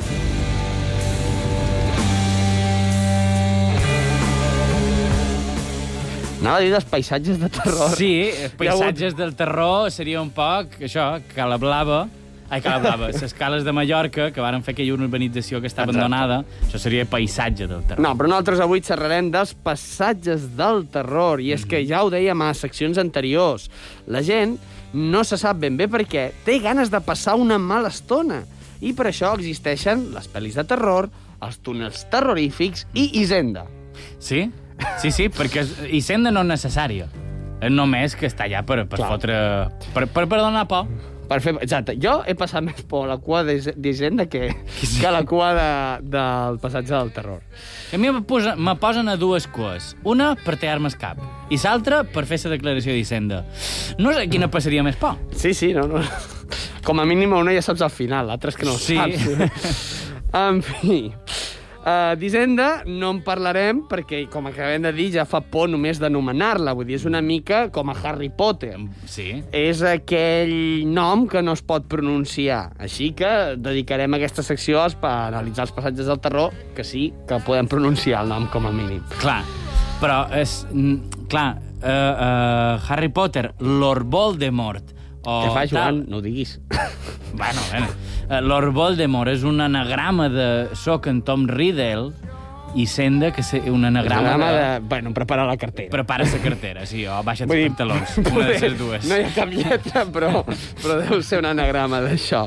Anava a dir dels paisatges de terror. Sí, paisatges del terror seria un poc, això, Cala Blava, les Cales de Mallorca, que varen fer aquella urbanització que està abandonada. Això seria paisatge del terror. No, però nosaltres avui xerrarem dels passatges del terror. I és que ja ho dèiem a seccions anteriors. La gent no se sap ben bé per què té ganes de passar una mala estona. I per això existeixen les pel·lis de terror, els túnels terrorífics i Hisenda. Sí? Sí, perquè Hisenda no és necessària. És només que està allà per fotre... Per donar por. Exacte. Jo he passat més por a la cua d'Hisenda que a la cua del passatge del terror. A mi me posen a dues cues. Una per tallar-me el cap i l'altra per fer la declaració d'Hisenda. No sé quina passaria més por. Sí, no. Com a mínim una ja saps al final, l'altra és que no ho saps. En fi... d'Hisenda no en parlarem perquè, com acabem de dir, ja fa por només d'anomenar-la. Vull dir, és una mica com a Harry Potter. Sí. És aquell nom que no es pot pronunciar. Així que dedicarem aquesta secció a analitzar els passatges del terror, que sí que podem pronunciar el nom com a mínim. Clar, però és... Clar, Harry Potter, Lord Voldemort... Què fa, Joan? No ho diguis. Bueno. Lord Voldemort és un anagrama de soc en Tom Riddle i Hisenda, que és un anagrama de... Bueno, prepara la cartera. Prepara la cartera, sí, o baixa't els pantalons. Una de les dues. No hi ha cap lletra, però deu ser un anagrama d'això.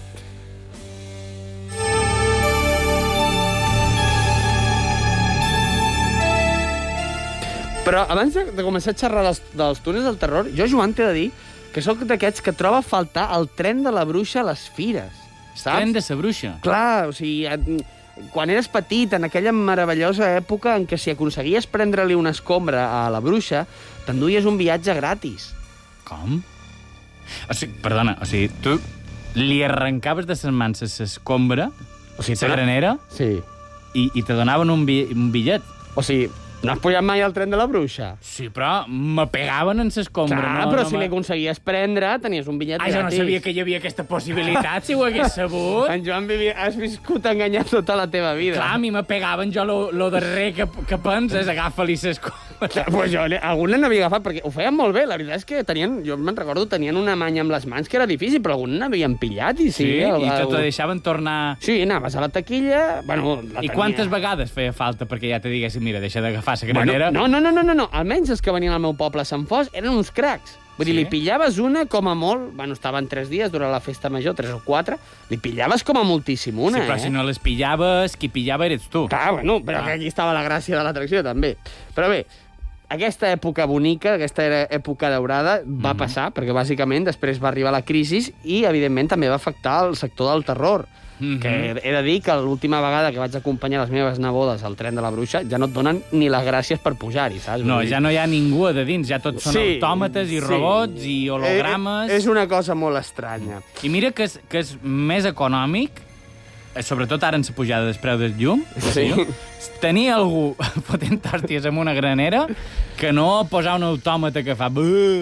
Però abans de començar a xerrar dels túnels del terror, jo, Joan, t'he de dir que sóc d'aquests que troba a faltar el tren de la bruixa a les fires, saps? Tren de la bruixa? Clar, o sigui, quan eres petit, en aquella meravellosa època en què si aconseguies prendre-li una escombra a la bruixa, t'enduies un viatge gratis. Com? Perdona, tu li arrencaves de les mans l'escombra, la granera, sí, i te donaven un bitllet. O sigui, no has pujat mai al tren de la bruixa? Sí, però me pegaven en l'escombra. Clar, però si l'aconseguies prendre, tenies un bitllet gratis. Jo no sabia que hi havia aquesta possibilitat, si ho hagués sabut. En Joan, has viscut enganyat tota la teva vida. Clar, a mi me pegaven, jo lo darrer que penses, agafa-li l'escombra. Pues jo, algun l'han havia agafat, perquè ho feien molt bé. La veritat és que tenien, jo me'n recordo, tenien una manya amb les mans que era difícil, però algun n'havien pillat. I sí, i te deixaven tornar... Sí, anaves a la taquilla... Bueno, I quantes vegades feia falta perquè ja te diguessin, mira, deixa d'agafar la granera? No. Almenys els que venien al meu poble a Sant Fos eren uns cracs. Vull dir, li pillaves una com a molt... Bueno, estaven 3 dies durant la festa major, 3 o 4. Li pillaves com a moltíssim una, Sí, però si no les pillaves, qui pillava eres tu. Clar, bueno, però que aquí estava la gràcia de l'atracció, també. Però bé, aquesta època bonica, aquesta època daurada, va passar, perquè bàsicament després va arribar la crisi i, evidentment, també va afectar el sector del terror. Que he de dir que l'última vegada que vaig acompanyar les meves nebodes al tren de la Bruixa ja no et donen ni les gràcies per pujar-hi, saps? No, ja no hi ha ningú a de dins, ja tots són autòmates i robots i hologrames... És una cosa molt estranya. I mira que és més econòmic, sobretot ara en la pujada del preu del llum, tenir algú fotent hòsties amb una granera que no posar un autòmata que fa...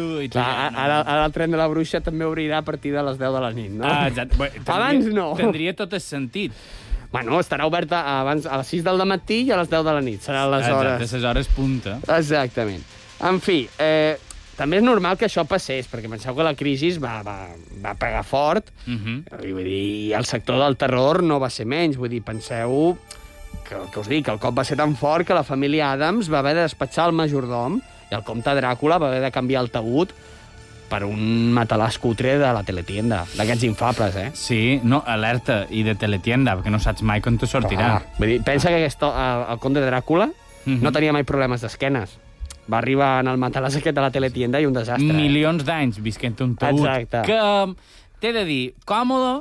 Ara el tren de la Bruixa també obrirà a partir de les 10 de la nit, no? Exacte. Abans no. Tindria tot el sentit. Bueno, estarà oberta abans a les 6 del matí i a les 10 de la nit. Seran les hores... Exacte, les hores punta. Exactament. En fi, també és normal que això passés, perquè penseu que la crisi va pegar fort, i vull dir, el sector del terror no va ser menys, vull dir, penseu que us dic, el cop va ser tan fort que la família Addams va haver de despatxar el majordom i el comte Dràcula va haver de canviar el taüt per un matalàs cutre de la teletienda, d'aquests infables, Sí, no, alerta, i de teletienda, perquè no saps mai quan te sortirà. Vull dir, pensa que el comte Dràcula no tenia mai problemes d'esquenes. Va arribar en el matalàs aquest de la teletienda i un desastre. Milions d'anys visquent un taüt. Exacte. Que t'he de dir, còmodo,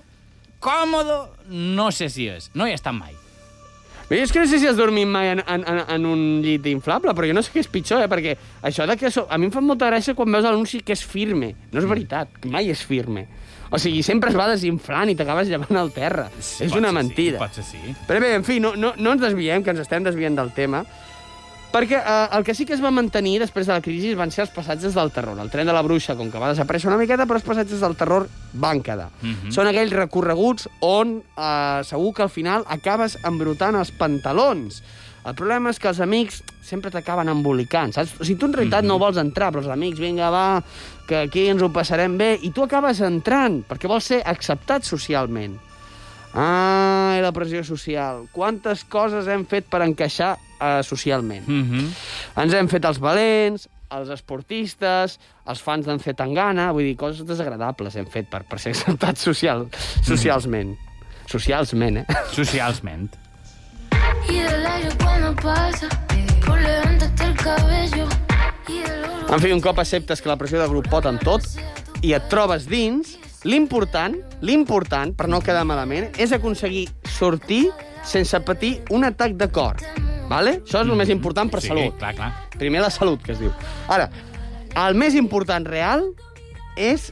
no sé si és. No hi he estat mai. És que no sé si has dormit mai en un llit inflable, però jo no sé què és pitjor, perquè això de que... A mi em fa molta gràcia quan veus l'anunci que és firme. No és veritat, mai és firme. O sigui, sempre es va desinflant i t'acabes llevant al terra. És una mentida. Potser sí. Però bé, en fi, no ens desviem, que ens estem desviant del tema, perquè el que sí que es va mantenir després de la crisi van ser els passatges del terror. El tren de la Bruixa, com que va desaparèixer una miqueta, però els passatges del terror van quedar. Són aquells recorreguts on segur que al final acabes embrutant els pantalons. El problema és que els amics sempre t'acaben embolicant, saps? O sigui, tu en realitat no vols entrar, però els amics, vinga, va, que aquí ens ho passarem bé, i tu acabes entrant, perquè vols ser acceptat socialment. I la pressió social. Quantes coses hem fet per encaixar socialment. Ens hem fet els valents, els esportistes, els fans d'en Zetangana, vull dir, coses desagradables hem fet per ser acceptats socialment. Socialment. En fi, un cop acceptes que la pressió de grup pot amb tot i et trobes dins, l'important, per no quedar malament, és aconseguir sortir sense patir un atac de cor. Vale? Això és el més important per salut. Sí, clar. Primer la salut, que es diu. Ara, el més important real és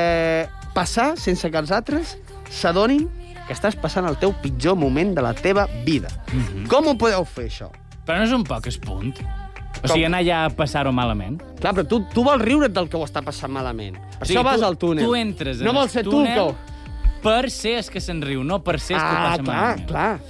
passar sense que els altres s'adonin que estàs passant el teu pitjor moment de la teva vida. Com ho podeu fer, això? Però no és un poc espunt? O sigui, anar allà a passar-ho malament? Clar, però tu vols riure't del que ho està passant malament. Per això vas al túnel. Tu entres en el túnel per ser el que se'n riu, no per ser el que passa malament. Clar.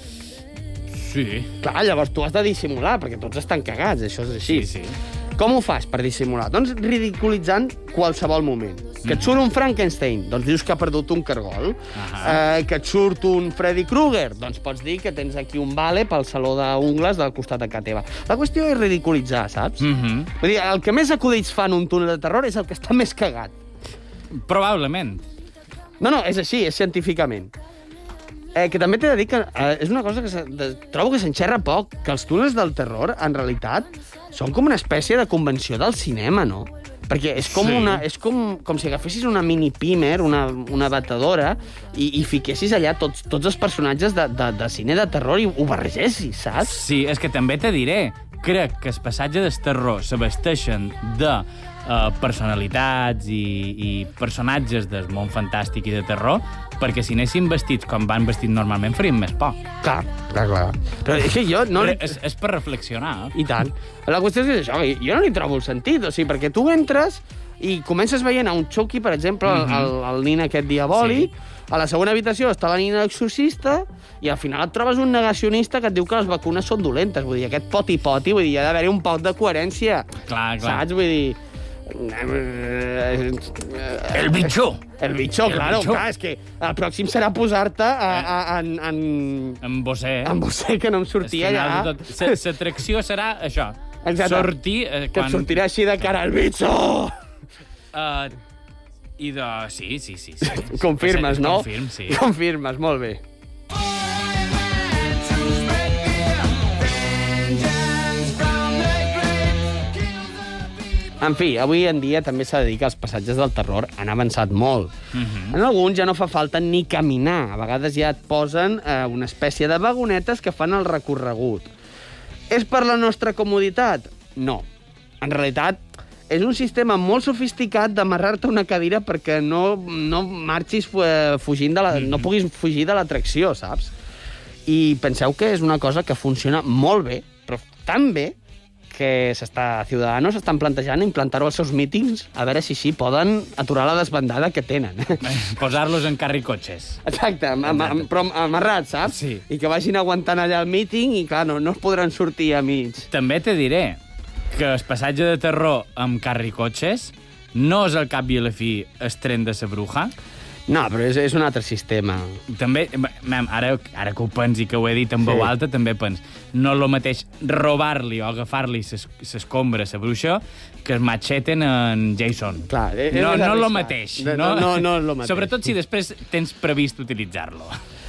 Sí. Clar, llavors tu has de dissimular, perquè tots estan cagats, això és així. Sí. Com ho fas per dissimular? Doncs ridiculitzant qualsevol moment. Que et surt un Frankenstein, doncs dius que ha perdut un cargol. Que et surt un Freddy Krueger, doncs pots dir que tens aquí un vale pel saló d'ungles del costat de casa teva. La qüestió és ridiculitzar, saps? Vull dir, el que més acudits fa en un túnel de terror és el que està més cagat. Probablement. No, és així, és científicament. Que també t'he de dir que és una cosa que trobo que s'enxerra poc, que els túnels del terror, en realitat, són com una espècie de convenció del cinema, no? Perquè és com és com si agafessis una mini pimer, una batedora, i fiquessis allà tots els personatges de cine de terror i ho barregessis, saps? Sí, és que també te diré, crec que el passatge del terror s'abasteixen de personalitats i personatges del món fantàstic i de terror, perquè si anessin vestits com van vestits normalment farien més por. Clar. Però és que jo no... És per reflexionar. I tant. La qüestió és això, jo no li trobo el sentit, o sigui, perquè tu entres i comences veient a un Chucky, per exemple, el nin aquest diabòlic, a la segona habitació està la nina exorcista, i al final et trobes un negacionista que et diu que les vacunes són dolentes. Vull dir, aquest poti-poti, vull dir, hi ha d'haver-hi un poc de coherència. Clar. Saps? Vull dir... El bitxó, claro, clar, és que el pròxim serà posar-te en bossé. En bossé, que no em sortia allà. L'atracció serà això. Exacte. Sortir... Que et sortirà així de cara al bitxó. I de... Sí. Confirmes, no? Confirm, sí. Confirmes, molt bé. En fi, avui en dia també s'ha de dir que els passatges del terror han avançat molt. En alguns ja no fa falta ni caminar. A vegades ja et posen una espècie de vagonetes que fan el recorregut. És per la nostra comoditat? No. En realitat, és un sistema molt sofisticat d'amarrar-te una cadira perquè no marxis fugint de no puguis fugir de l'atracció, saps? I penseu que és una cosa que funciona molt bé, però tan bé, que Ciudadanos estan plantejant implantar-ho als seus mítings a veure si sí poden aturar la desbandada que tenen. Posar-los en carricotxes. Exacte, però amarrats, saps? Sí. I que vagin aguantant allà el míting i, clar, no es podran sortir a mig. També te diré que el passatge de terror amb carricotxes no és al cap i a la fi el tren de la bruja. No, però és un altre sistema. També, ara que ho pensi, que ho he dit en veu alta, també pens, no és el mateix robar-li o agafar-li s'escombra a la bruixa que es matxeten en Jason. Clar, no és el mateix. No és el mateix. Sobretot si després tens previst utilitzar-lo.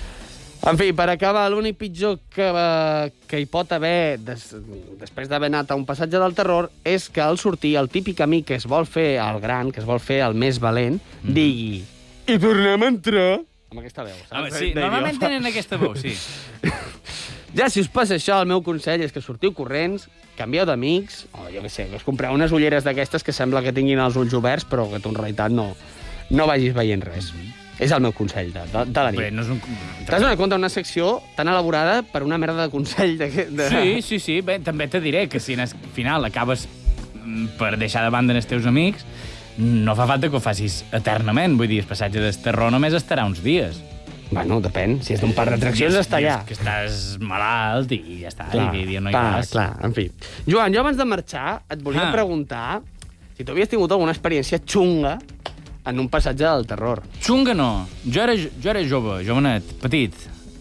En fi, per acabar, l'únic pitjor que hi pot haver després d'haver anat a un passatge del terror és que al sortir el típic amic que es vol fer el gran, que es vol fer el més valent, digui: i tornem a entrar... Amb aquesta veu, saps? Home, sí, normalment tenen aquesta veu, sí. Ja, si us passa això, el meu consell és que sortiu corrents, canvieu d'amics, o jo què sé, que us compreu unes ulleres d'aquestes que sembla que tinguin els ulls oberts, però que tu en realitat no vagis veient res. És el meu consell de la nit. Bé, no és un... T'has donat compte una secció tan elaborada per una merda de consell Sí. Bé, també te diré que si al final acabes per deixar de banda els teus amics, no fa falta que ho facis eternament. Vull dir, el passatge del terror només estarà uns dies. Bueno, depèn. Si és d'un parc d'atraccions, està allà. Que estàs malalt i ja està. Clar, i no hi vas. Clar, en fi. Joan, jo abans de marxar et volia preguntar si tu havies tingut alguna experiència xunga en un passatge del terror. Xunga no. Jo era jove, jovenet, petit,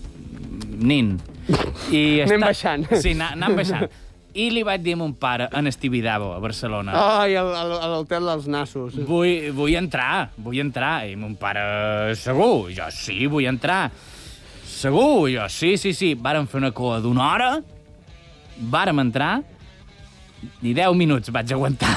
nin. Anem baixant. Sí, anant baixant. I li vaig dir a mon pare en Estibidabo, a Barcelona. Ai, a l'hotel dels nassos. Vull entrar. I mon pare, segur? Jo, sí, vull entrar. Segur? Jo, sí. Vàrem fer una cua d'una hora, vàrem entrar, i 10 minuts vaig aguantar.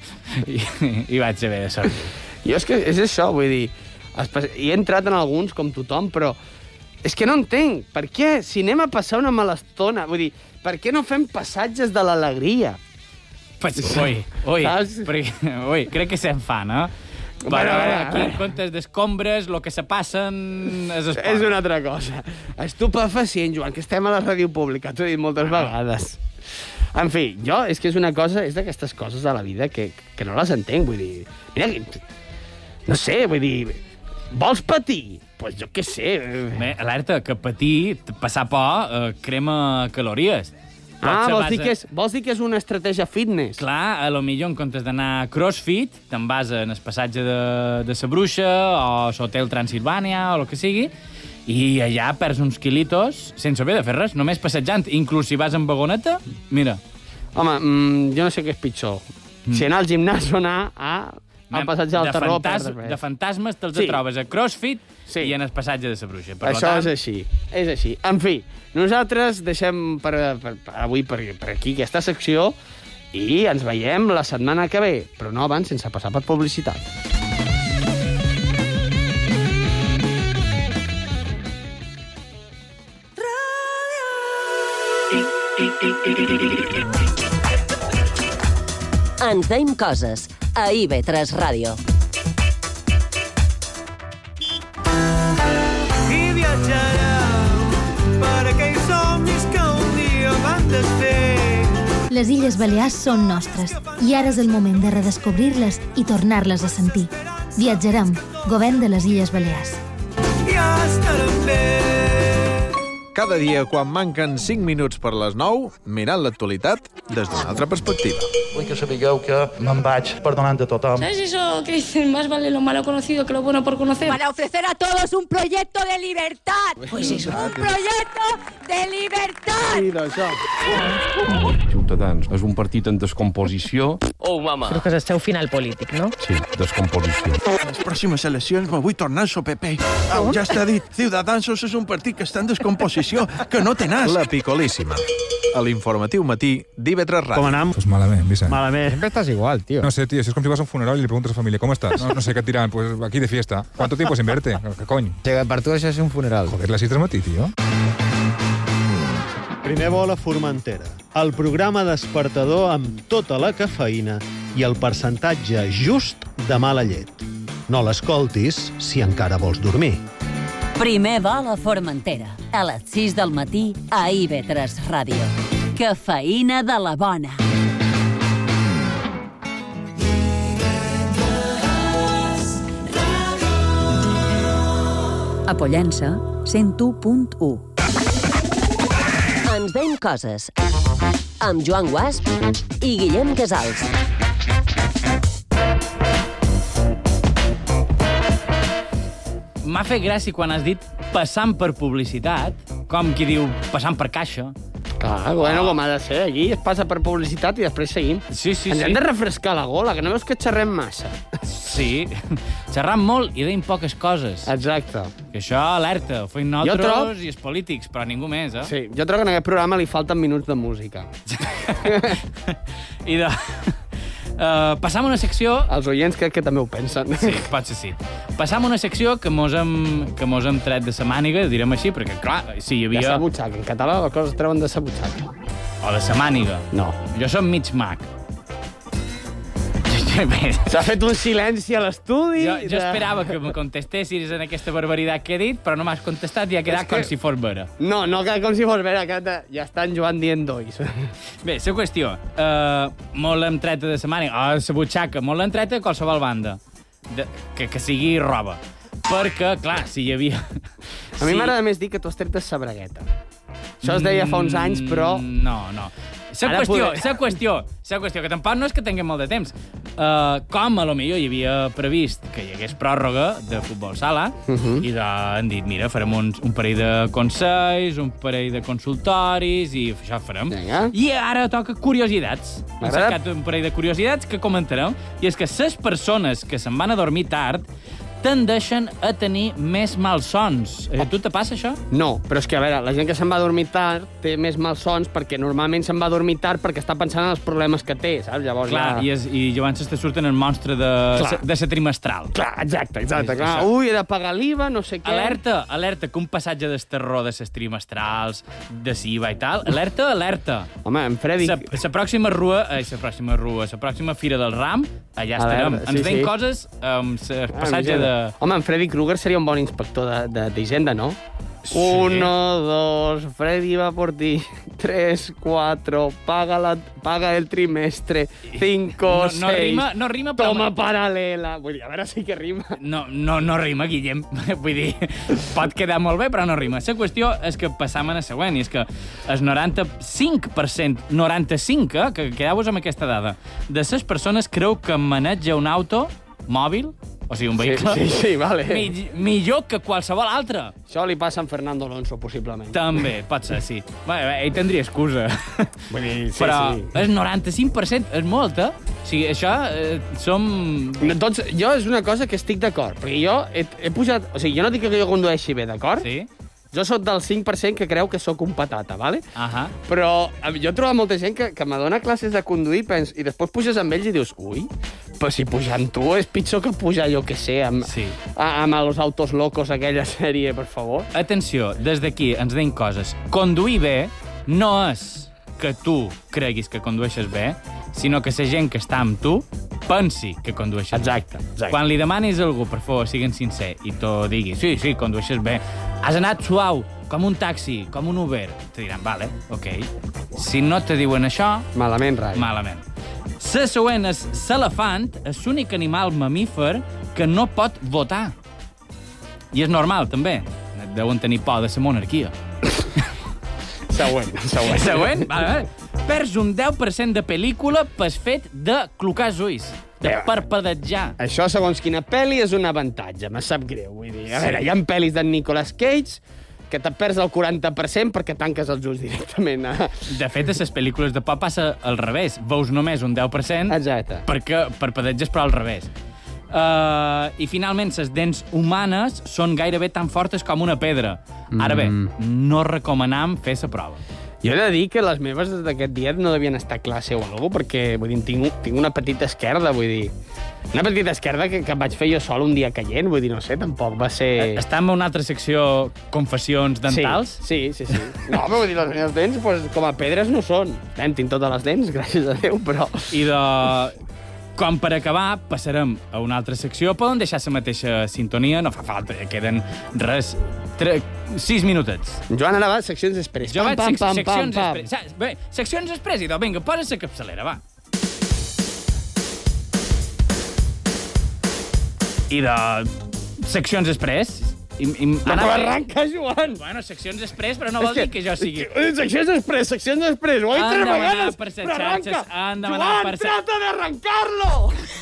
I vaig haver de sortir. Jo és que és això, vull dir, he entrat en alguns com tothom, però és que no entenc. Per què? Si anem a passar una mala estona, vull dir, per què no fem passatges de l'alegria? Ui, crec que se'n fa, no? Però aquí, en comptes d'escombres, el que se passen és esport. És una altra cosa. Estupefacient, Joan, que estem a la ràdio pública, t'ho he dit moltes vegades. En fi, és que és una cosa, és d'aquestes coses de la vida que no les entenc, vull dir... Mira, no sé, vull dir... Vols patir? Pues jo què sé. Bé, alerta, que patir, passar por, crema calories. Vols dir que és una estratègia fitness? Clar, a lo millor en comptes d'anar a CrossFit, te'n vas en el passatge de la bruixa o a l'hotel Transilvània o el que sigui, i allà perds uns quilitos sense haver de fer res, només passejant. Inclús si vas en vagoneta, mira. Home, jo no sé què és pitjor. Si anar al gimnàs o anar al passatge del terror... De fantasmes te'ls trobes a CrossFit i en el passatge de la bruixa. Això és així. En fi, nosaltres deixem per avui per aquí aquesta secció i ens veiem la setmana que ve, però no abans sense passar per publicitat. Ens deim coses a IB3 Ràdio. I viatjarem per aquells somnis que un dia van desfer. Les Illes Balears són nostres i ara és el moment de redescobrir-les i tornar-les a sentir. Viatjarem, Govern de les Illes Balears. Ja estarem bé. cada dia quan manquen 5 minuts per les 9, mirant l'actualitat des d'una altra perspectiva. Vull que sapigueu que me'n vaig perdonant a tothom. ¿Sabes eso que dicen? Más vale lo malo conocido que lo bueno por conocer. Para ofrecer a todos un proyecto de libertad. Pues eso. Un proyecto de libertad. Sí, d'això. Ciutadans és un partit en descomposició. Oh, mama. Crec que és el seu final polític, no? Sí, descomposició. A les pròximes eleccions me vull tornar al PP. Ja està dit, Ciudadanos és un partit que està en descomposició, que no té nas. La Picolíssima, a l'informatiu matí d'IV3 Ràdio. Com anam? Pues malament, Vicent. Malament. Siempre estás igual, tío. No sé, tío, si es como si vas a un funeral y le preguntas a la familia, ¿cómo estás? No sé, ¿qué te dirán? Pues aquí de fiesta. ¿Cuánto tiempo sin verte? ¿Qué coño? Que per tu això és un funeral. Joder, las 6 del matí, tío. Primer vol a Formentera. El programa despertador amb tota la cafeïna i el percentatge just de mala llet. No l'escoltis si encara vols dormir. Primer vol a Formentera. A les 6 del matí a IB3 Ràdio. Cafeïna de la bona. A Pollença, 101.1. Ens deim coses. Amb Joan Guasp i Guillem Casals. M'ha fet gràcia quan has dit passant per publicitat, com qui diu passant per caixa. Clar, bueno, com ha de ser. Allí es passa per publicitat i després seguim. Sí, sí, Ens sí. hem de refrescar la gola, que no veus que xerrem massa. Sí, xerram molt i deim poques coses. Exacte. Que això alerta, ho feim nosaltres i els polítics, però ningú més, eh? Sí, jo trobo que en aquest programa li falten minuts de música. I de... passam una secció... Els oients crec que també ho pensen. Sí, potser sí. Passam una secció que mos hem tret de sa màniga, direm així, perquè, clar, si hi havia... De sa butxaca. En català les coses es treuen de sa butxaca. O de sa màniga. No. Jo som mig mag. S'ha fet un silenci a l'estudi. Jo esperava que me contestessis en aquesta barbaritat que he dit, però no m'has contestat i ha quedat com si fos vera. No, no queda com si fos vera, ja està en Joan dient dois. Bé, la qüestió. Molt l'hem treta de sa màniga, o la butxaca, molt l'hem treta de qualsevol banda. Que sigui roba. Perquè, clar, si hi havia... A mi m'agrada més dir que tu has tret de sa bragueta. Això es deia fa uns anys, però... No. La qüestió, que tampoc no és que tinguem molt de temps. Com a lo millor hi havia previst que hi hagués pròrroga de futbol sala, i han dit, mira, farem un parell de consells, un parell de consultoris, i això farem. I ara toca curiositats. Hem cercat un parell de curiositats que comentarem, i és que les persones que se'n van a dormir tard tendeixen a tenir més malsons. A tu te passa això? No, però és que, a veure, la gent que se'n va a dormir tard té més malsons perquè normalment se'n va a dormir tard perquè està pensant en els problemes que té, saps? Llavors, clar, i llavors te surten el monstre de sa trimestral. Clar, exacte. Clar. Ui, he de pagar l'IVA, no sé què... Alerta, que un passatge d'esterror de ses trimestrals, de SIVA i tal, alerta. Home, en Freddy... La pròxima Fira del Ram, allà estarem. Ens deim coses amb el passatge de... Home, en Freddy Krueger seria un bon inspector d'Hisenda, no? Sí. 1, 2, Freddy va por ti. 3, 4, paga el trimestre. 5, 6... No rima, però... Toma paral·lela. Vull dir, a veure si que rima. No rima, Guillem. Vull dir, pot quedar molt bé, però no rima. La qüestió és que passam a la següent, i és que el 95%, 95%, que quedeu-vos amb aquesta dada, de les persones creu que maneja un auto mòbil, o sigui, un vehicle, sí, vale. Millor que qualsevol altre. Això li passa a en Fernando Alonso, possiblement. També, pot ser, sí. Ell tindria excusa. Vull dir, sí, però el 95% és molt, eh? O sigui, això som... Doncs jo és una cosa que estic d'acord, perquè jo he pujat... O sigui, jo no dic que jo condueixi bé, d'acord? Sí. Jo sóc del 5% que creu que sóc un patata, ¿vale? Però jo he trobat molta gent que m'adona classes de conduir i després puges amb ells i dius, ui, però si pujar amb tu és pitjor que pujar, jo què sé, amb els autos locos, aquella sèrie, per favor. Atenció, des d'aquí ens deim coses. Conduir bé no és que tu creguis que condueixes bé, sinó que la gent que està amb tu pensi que condueixes bé. Exacte. Quan li demanis a algú, per favor, siguin sincer, i t'ho digui, sí, condueixes bé, has anat suau, com un taxi, com un Uber, te diran, vale, ok. Si no te diuen això... Malament, rai. Malament. La següent és l'elefant, és l'únic animal mamífer que no pot votar. I és normal, també. Deuen tenir por de la monarquia. Següent? Vale. Perds un 10% de pel·lícula pel fet de clocar els ulls. De parpadejar. Això, segons quina pel·li, és un avantatge. Me sap greu, vull dir. A veure, hi ha pel·lis d'en Nicolas Cage que te perds el 40% perquè tanques els ulls directament. De fet, a les pel·lícules de por passa al revés. Veus només un 10% Exacte. perquè parpadeges, però al revés. I, finalment, les dents humanes són gairebé tan fortes com una pedra. Ara bé, no recomanam fer la prova. Jo he de dir que les meves des d'aquest dia no devien estar classe o alguna cosa, perquè vull dir, tinc una petita esquerda, vull dir... Una petita esquerda que vaig fer jo sol un dia caient, vull dir, no sé, tampoc va ser... Està en una altra secció, confessions dentals? Sí. No, però vull dir, les meves dents, pues, com a pedres no són. Tinc totes les dents, gràcies a Déu, però... I de... Com per acabar, passarem a una altra secció. Poden deixar la mateixa sintonia, no fa falta, queden res... 6 minutets. Joan, ara va, seccions express. Jo vaig seccions express. Bé, seccions express, idò. Vinga, posa la capçalera, va. I de seccions express... Ara arranca, Joan! Bueno, seccions express, però no vol dir que jo sigui... Seccions express, ho he dit 3 vegades, però arranca! Joan, trata d'arrancar-lo!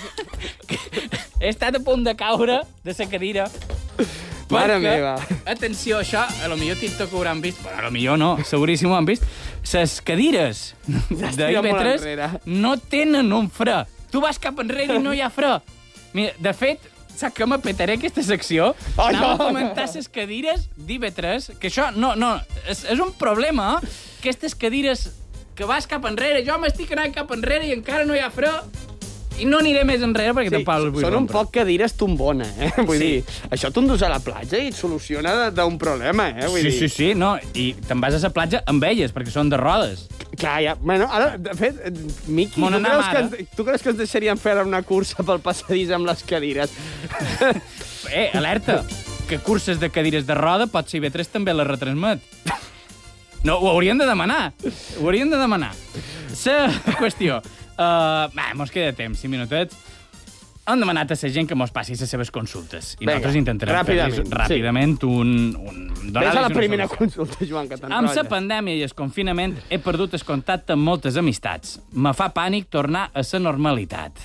He estat a punt de caure de la cadira. Mare meva. Atenció, això, a lo millor TikTok ho hauran vist, però a lo millor no, seguríssim ho han vist. Les cadires d'IB3 no tenen un fre. Tu vas cap enrere i no hi ha fre. Mira, de fet, saps que m'apetaré aquesta secció? Anava a comentar les cadires d'IB3, que això, no, és un problema, aquestes cadires que vas cap enrere, jo m'estic anant cap enrere i encara no hi ha fre, i no aniré més enrere perquè tampoc el vull són rompre. un poc cadires tombona, Vull dir, això t'endús a la platja i et soluciona d'un problema, Vull dir... Sí, no, i te'n vas a la platja amb elles, perquè són de rodes. Clar, ja. Bueno, ara, de fet, Miqui, tu creus que ens deixarien fer una cursa pel passadís amb les cadires? Alerta, que curses de cadires de roda potser IB3 també les retransmet. No, ho haurien de demanar. La qüestió... mos queda temps, 5 minutets. Han demanat a la gent que mos passi les seves consultes. I nosaltres intentarem fer-los ràpidament Ves a la primera consulta, Joan, que t'enrotlla. Amb la pandèmia i el confinament he perdut el contacte amb moltes amistats. Me fa pànic tornar a la normalitat.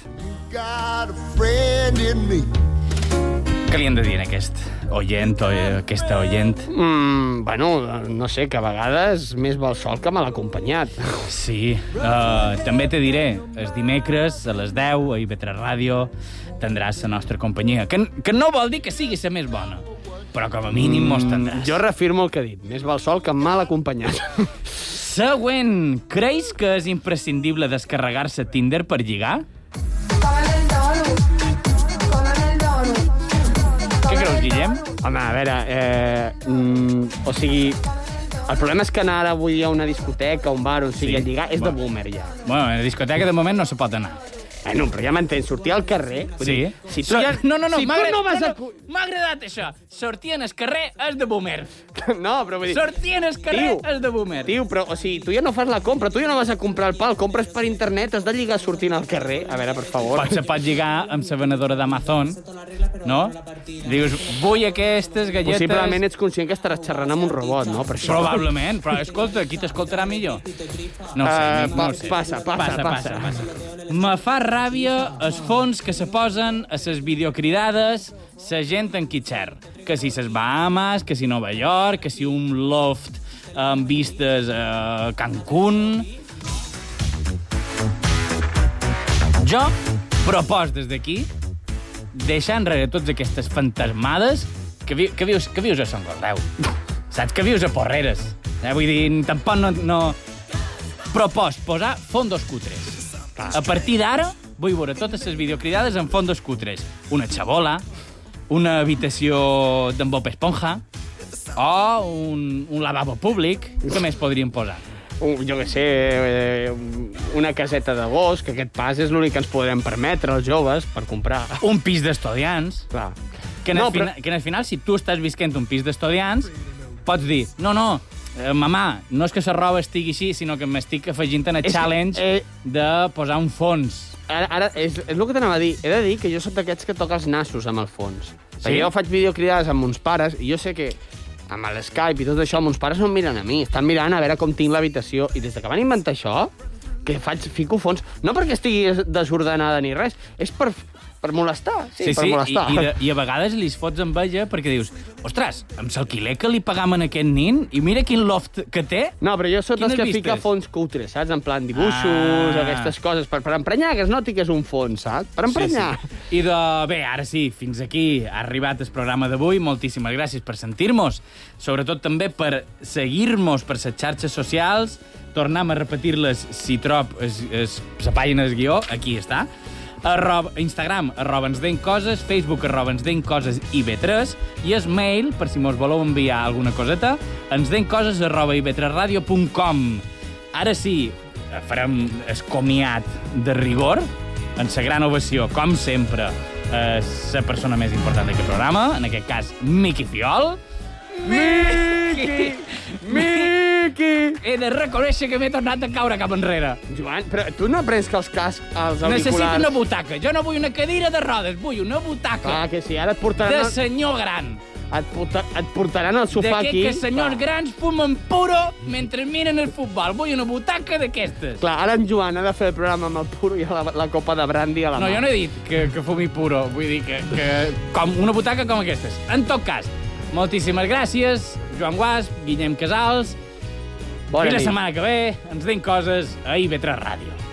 Què li hem de dir a aquest oient o aquesta oient? Bueno, no sé, que a vegades més val sol que mal acompanyat. Sí, també te diré, els dimecres a les 10 a IB3 Ràdio tindràs la nostra companyia, que no vol dir que sigui la més bona, però com a mínim mos tindràs. Jo reafirmo el que he dit, més val sol que mal acompanyat. Següent, creus que és imprescindible descarregar-se Tinder per lligar? Què creus, Guillem? Home, a veure, o sigui, el problema és que anar avui a una discoteca, a un bar, on sigui a lligar, és de boomer, ja. Bueno, a la discoteca de moment no se pot anar. Bueno, però ja m'entens, sortir al carrer... Sí. Si tu ja... No, si m'ha agradat això. Sortir en el carrer és de boomer. No, però vull dir... Sortir en el carrer és de boomer. Tio, però, o sigui, tu ja no fas la compra, tu ja no vas a comprar el pa, el compres per internet, has de lligar sortint al carrer. A veure, per favor. Se pot lligar amb la venedora d'Amazon, no? Dius, vull aquestes galletes... Possiblement ets conscient que estaràs xerrant amb un robot, no? Per això. Probablement, però escolta, qui t'escoltarà millor? No ho sé. Passa. Me fa ràbia els fons que se posen a les videocridades la gent en qui xer. Que si les Bahamas, que si Nova York, que si un loft amb vistes a Cancún... Jo propos des d'aquí deixar enrere totes aquestes fantasmades que vius a Sant Gordeu. Saps que vius a Porreres. Vull dir, tampoc no... Propos posar fondos cutres. A partir d'ara vull veure totes les videocridades en fondos cutres. Una xabola, una habitació d'en Bob Esponja o un lavabo públic. Què més podríem posar? Jo què sé, una caseta de gos, que aquest pas és l'únic que ens podem permetre, els joves, per comprar. Un pis d'estudiants. Clar. Que en el final, si tu estàs visquent un pis d'estudiants, pots dir, no, mamà, no és que la roba estigui així, sinó que m'estic afegint en el challenge de posar un fons. Ara és el que t'anava a dir. He de dir que jo soc d'aquests que toca els nassos amb el fons. Sí? Perquè jo faig videocridades amb uns pares i jo sé que amb l'Skype i tot això, mons pares no em miren a mi, estan mirant a veure com tinc l'habitació. I des que van inventar això, que fico fons, no perquè estigui desordenada ni res, és per molestar. Sí, per molestar. I a vegades li fots enveja perquè dius, ostres, amb l'alquiler que li pagam a aquest nin i mira quin loft que té. No, però jo sóc dels que fica fons cutres, saps? En plan dibuixos, aquestes coses, per emprenyar, que es noti que és un fons, saps? Per emprenyar. Sí. I bé, ara sí, fins aquí ha arribat el programa d'avui. Moltíssimes gràcies per sentir-nos, sobretot també per seguir-nos per les xarxes socials. Tornem a repetir-les si trob la pàgina del guió, aquí està. Instagram, @ensdencoses, Facebook, @ensdencoses IB3, i el mail, per si mos voleu enviar alguna coseta, ensdencoses@ib3radio.com. Ara sí, farem el comiat de rigor, en la gran ovació, com sempre, la persona més important d'aquest programa, en aquest cas, Miqui Fiol. Miqui! He de reconèixer que m'he tornat a caure cap enrere. Joan, però tu no prens que els cascs, els auriculars... Necessito una butaca. Jo no vull una cadira de rodes, vull una butaca. Clar que sí, ara et portaran... De senyor gran. Et portaran al sofà aquí. Que senyors grans fumen puro mentre miren el futbol. Vull una butaca d'aquestes. Clar, ara en Joan ha de fer el programa amb el puro i la copa de brandy a la mà. No, jo no he dit que fumi puro. Vull dir que com una butaca com aquestes. En tot cas, moltíssimes gràcies, Joan Guasp, Guillem Casals. Bona nit. I la setmana que ve ens deim coses a IB3 Ràdio.